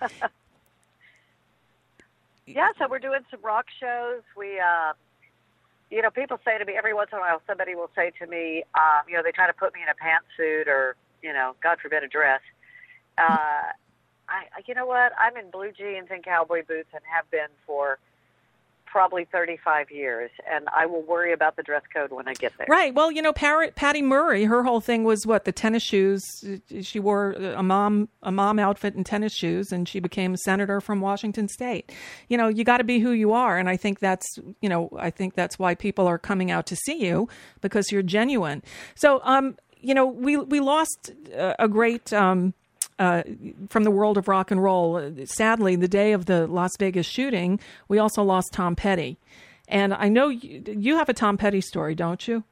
Yeah, so we're doing some rock shows. We, uh, you know, people say to me every once in a while, somebody will say to me, um, you know, they try to put me in a pantsuit or, you know, God forbid, a dress. Uh, I, you know what? I'm in blue jeans and cowboy boots and have been for probably thirty-five years, and I will worry about the dress code when I get there. Right. Well, you know, Par- Patty Murray, her whole thing was what, the tennis shoes. She wore a mom a mom outfit and tennis shoes, and she became a senator from Washington State. You know, you got to be who you are, and I think that's, you know, I think that's why people are coming out to see you, because you're genuine. So, um, you know, we we lost a great. Um, Uh, from the world of rock and roll. Sadly, the day of the Las Vegas shooting, we also lost Tom Petty. And I know you, you have a Tom Petty story, don't you?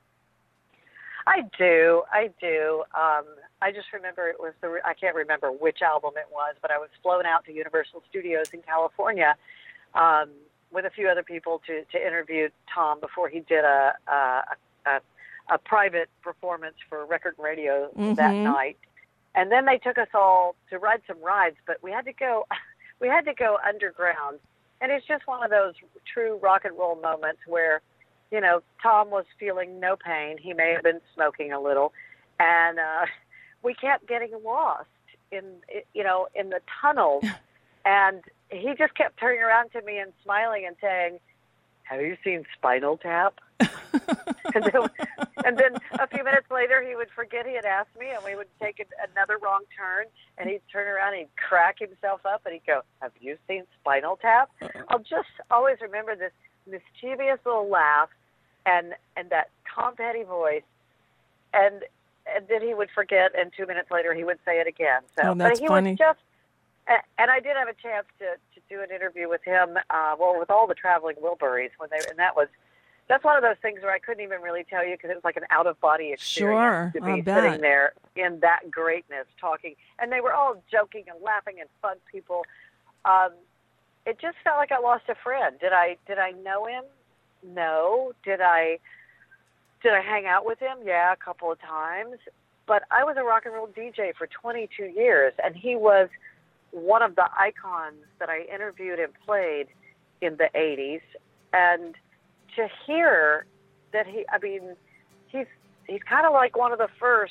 I do. I do. Um, I just remember it was the, I can't remember which album it was, but I was flown out to Universal Studios in California um, with a few other people to, to interview Tom before he did a, a, a, a private performance for Record and Radio Mm-hmm. that night. And then they took us all to ride some rides, but we had to go, we had to go underground. And it's just one of those true rock and roll moments where, you know, Tom was feeling no pain. He may have been smoking a little, and uh, we kept getting lost in, you know, in the tunnels. And he just kept turning around to me and smiling and saying, "Have you seen Spinal Tap?" and, then, and then a few minutes later, he would forget he had asked me, and we would take a, another wrong turn, and he'd turn around and he'd crack himself up, and he'd go, "Have you seen Spinal Tap?" I'll just always remember this mischievous little laugh and and that Tom Petty voice, and and then he would forget, and two minutes later he would say it again. So, Oh, that's but he funny. was just, and I did have a chance to, to do an interview with him, uh, well, with all the Traveling Wilburys, when they, and that was, that's one of those things where I couldn't even really tell you because it was like an out-of-body experience Sure, to I be bet. sitting there in that greatness talking. And they were all joking and laughing and fun people. Um, it just felt like I lost a friend. Did I did I know him? No. Did I did I hang out with him? Yeah, a couple of times. But I was a rock and roll D J for twenty-two years, and he was one of the icons that I interviewed and played in the eighties. And to hear that he, I mean, he's he's kind of like one of the first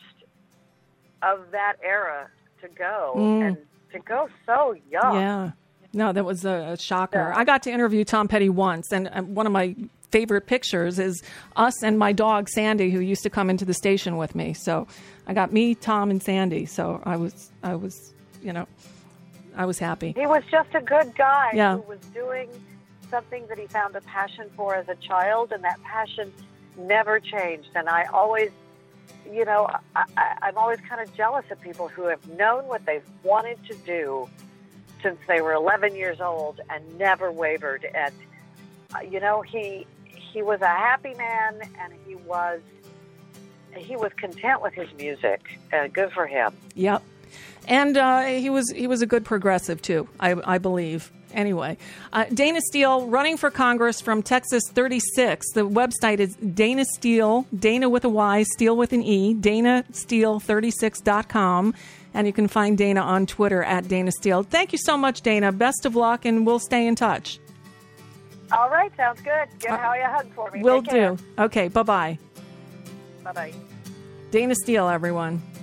of that era to go, Mm. and to go so young. Yeah. No, that was a, a shocker. Yeah. I got to interview Tom Petty once, and uh, one of my favorite pictures is us and my dog, Sandy, who used to come into the station with me. So I got me, Tom, and Sandy. So I was, I was, you know, I was happy. He was just a good guy Yeah. who was doing something that he found a passion for as a child, and that passion never changed. And I always, you know, I, I, I'm always kind of jealous of people who have known what they've wanted to do since they were eleven years old and never wavered. And, uh, you know, he he was a happy man, and he was he was content with his music. Uh, good for him. Yep. And uh, he was he was a good progressive, too, I, I believe. Anyway, uh, Dana Steele, running for Congress from Texas thirty-six. The website is Dana Steele, Dana with a Y, Steele with an E, dana steele thirty-six dot com. And you can find Dana on Twitter at Dana Steele. Thank you so much, Dana. Best of luck, and we'll stay in touch. All right, sounds good. Give uh, Howie a hug for me. Will Take care. do. Okay, bye-bye. Bye-bye. Dana Steele, everyone.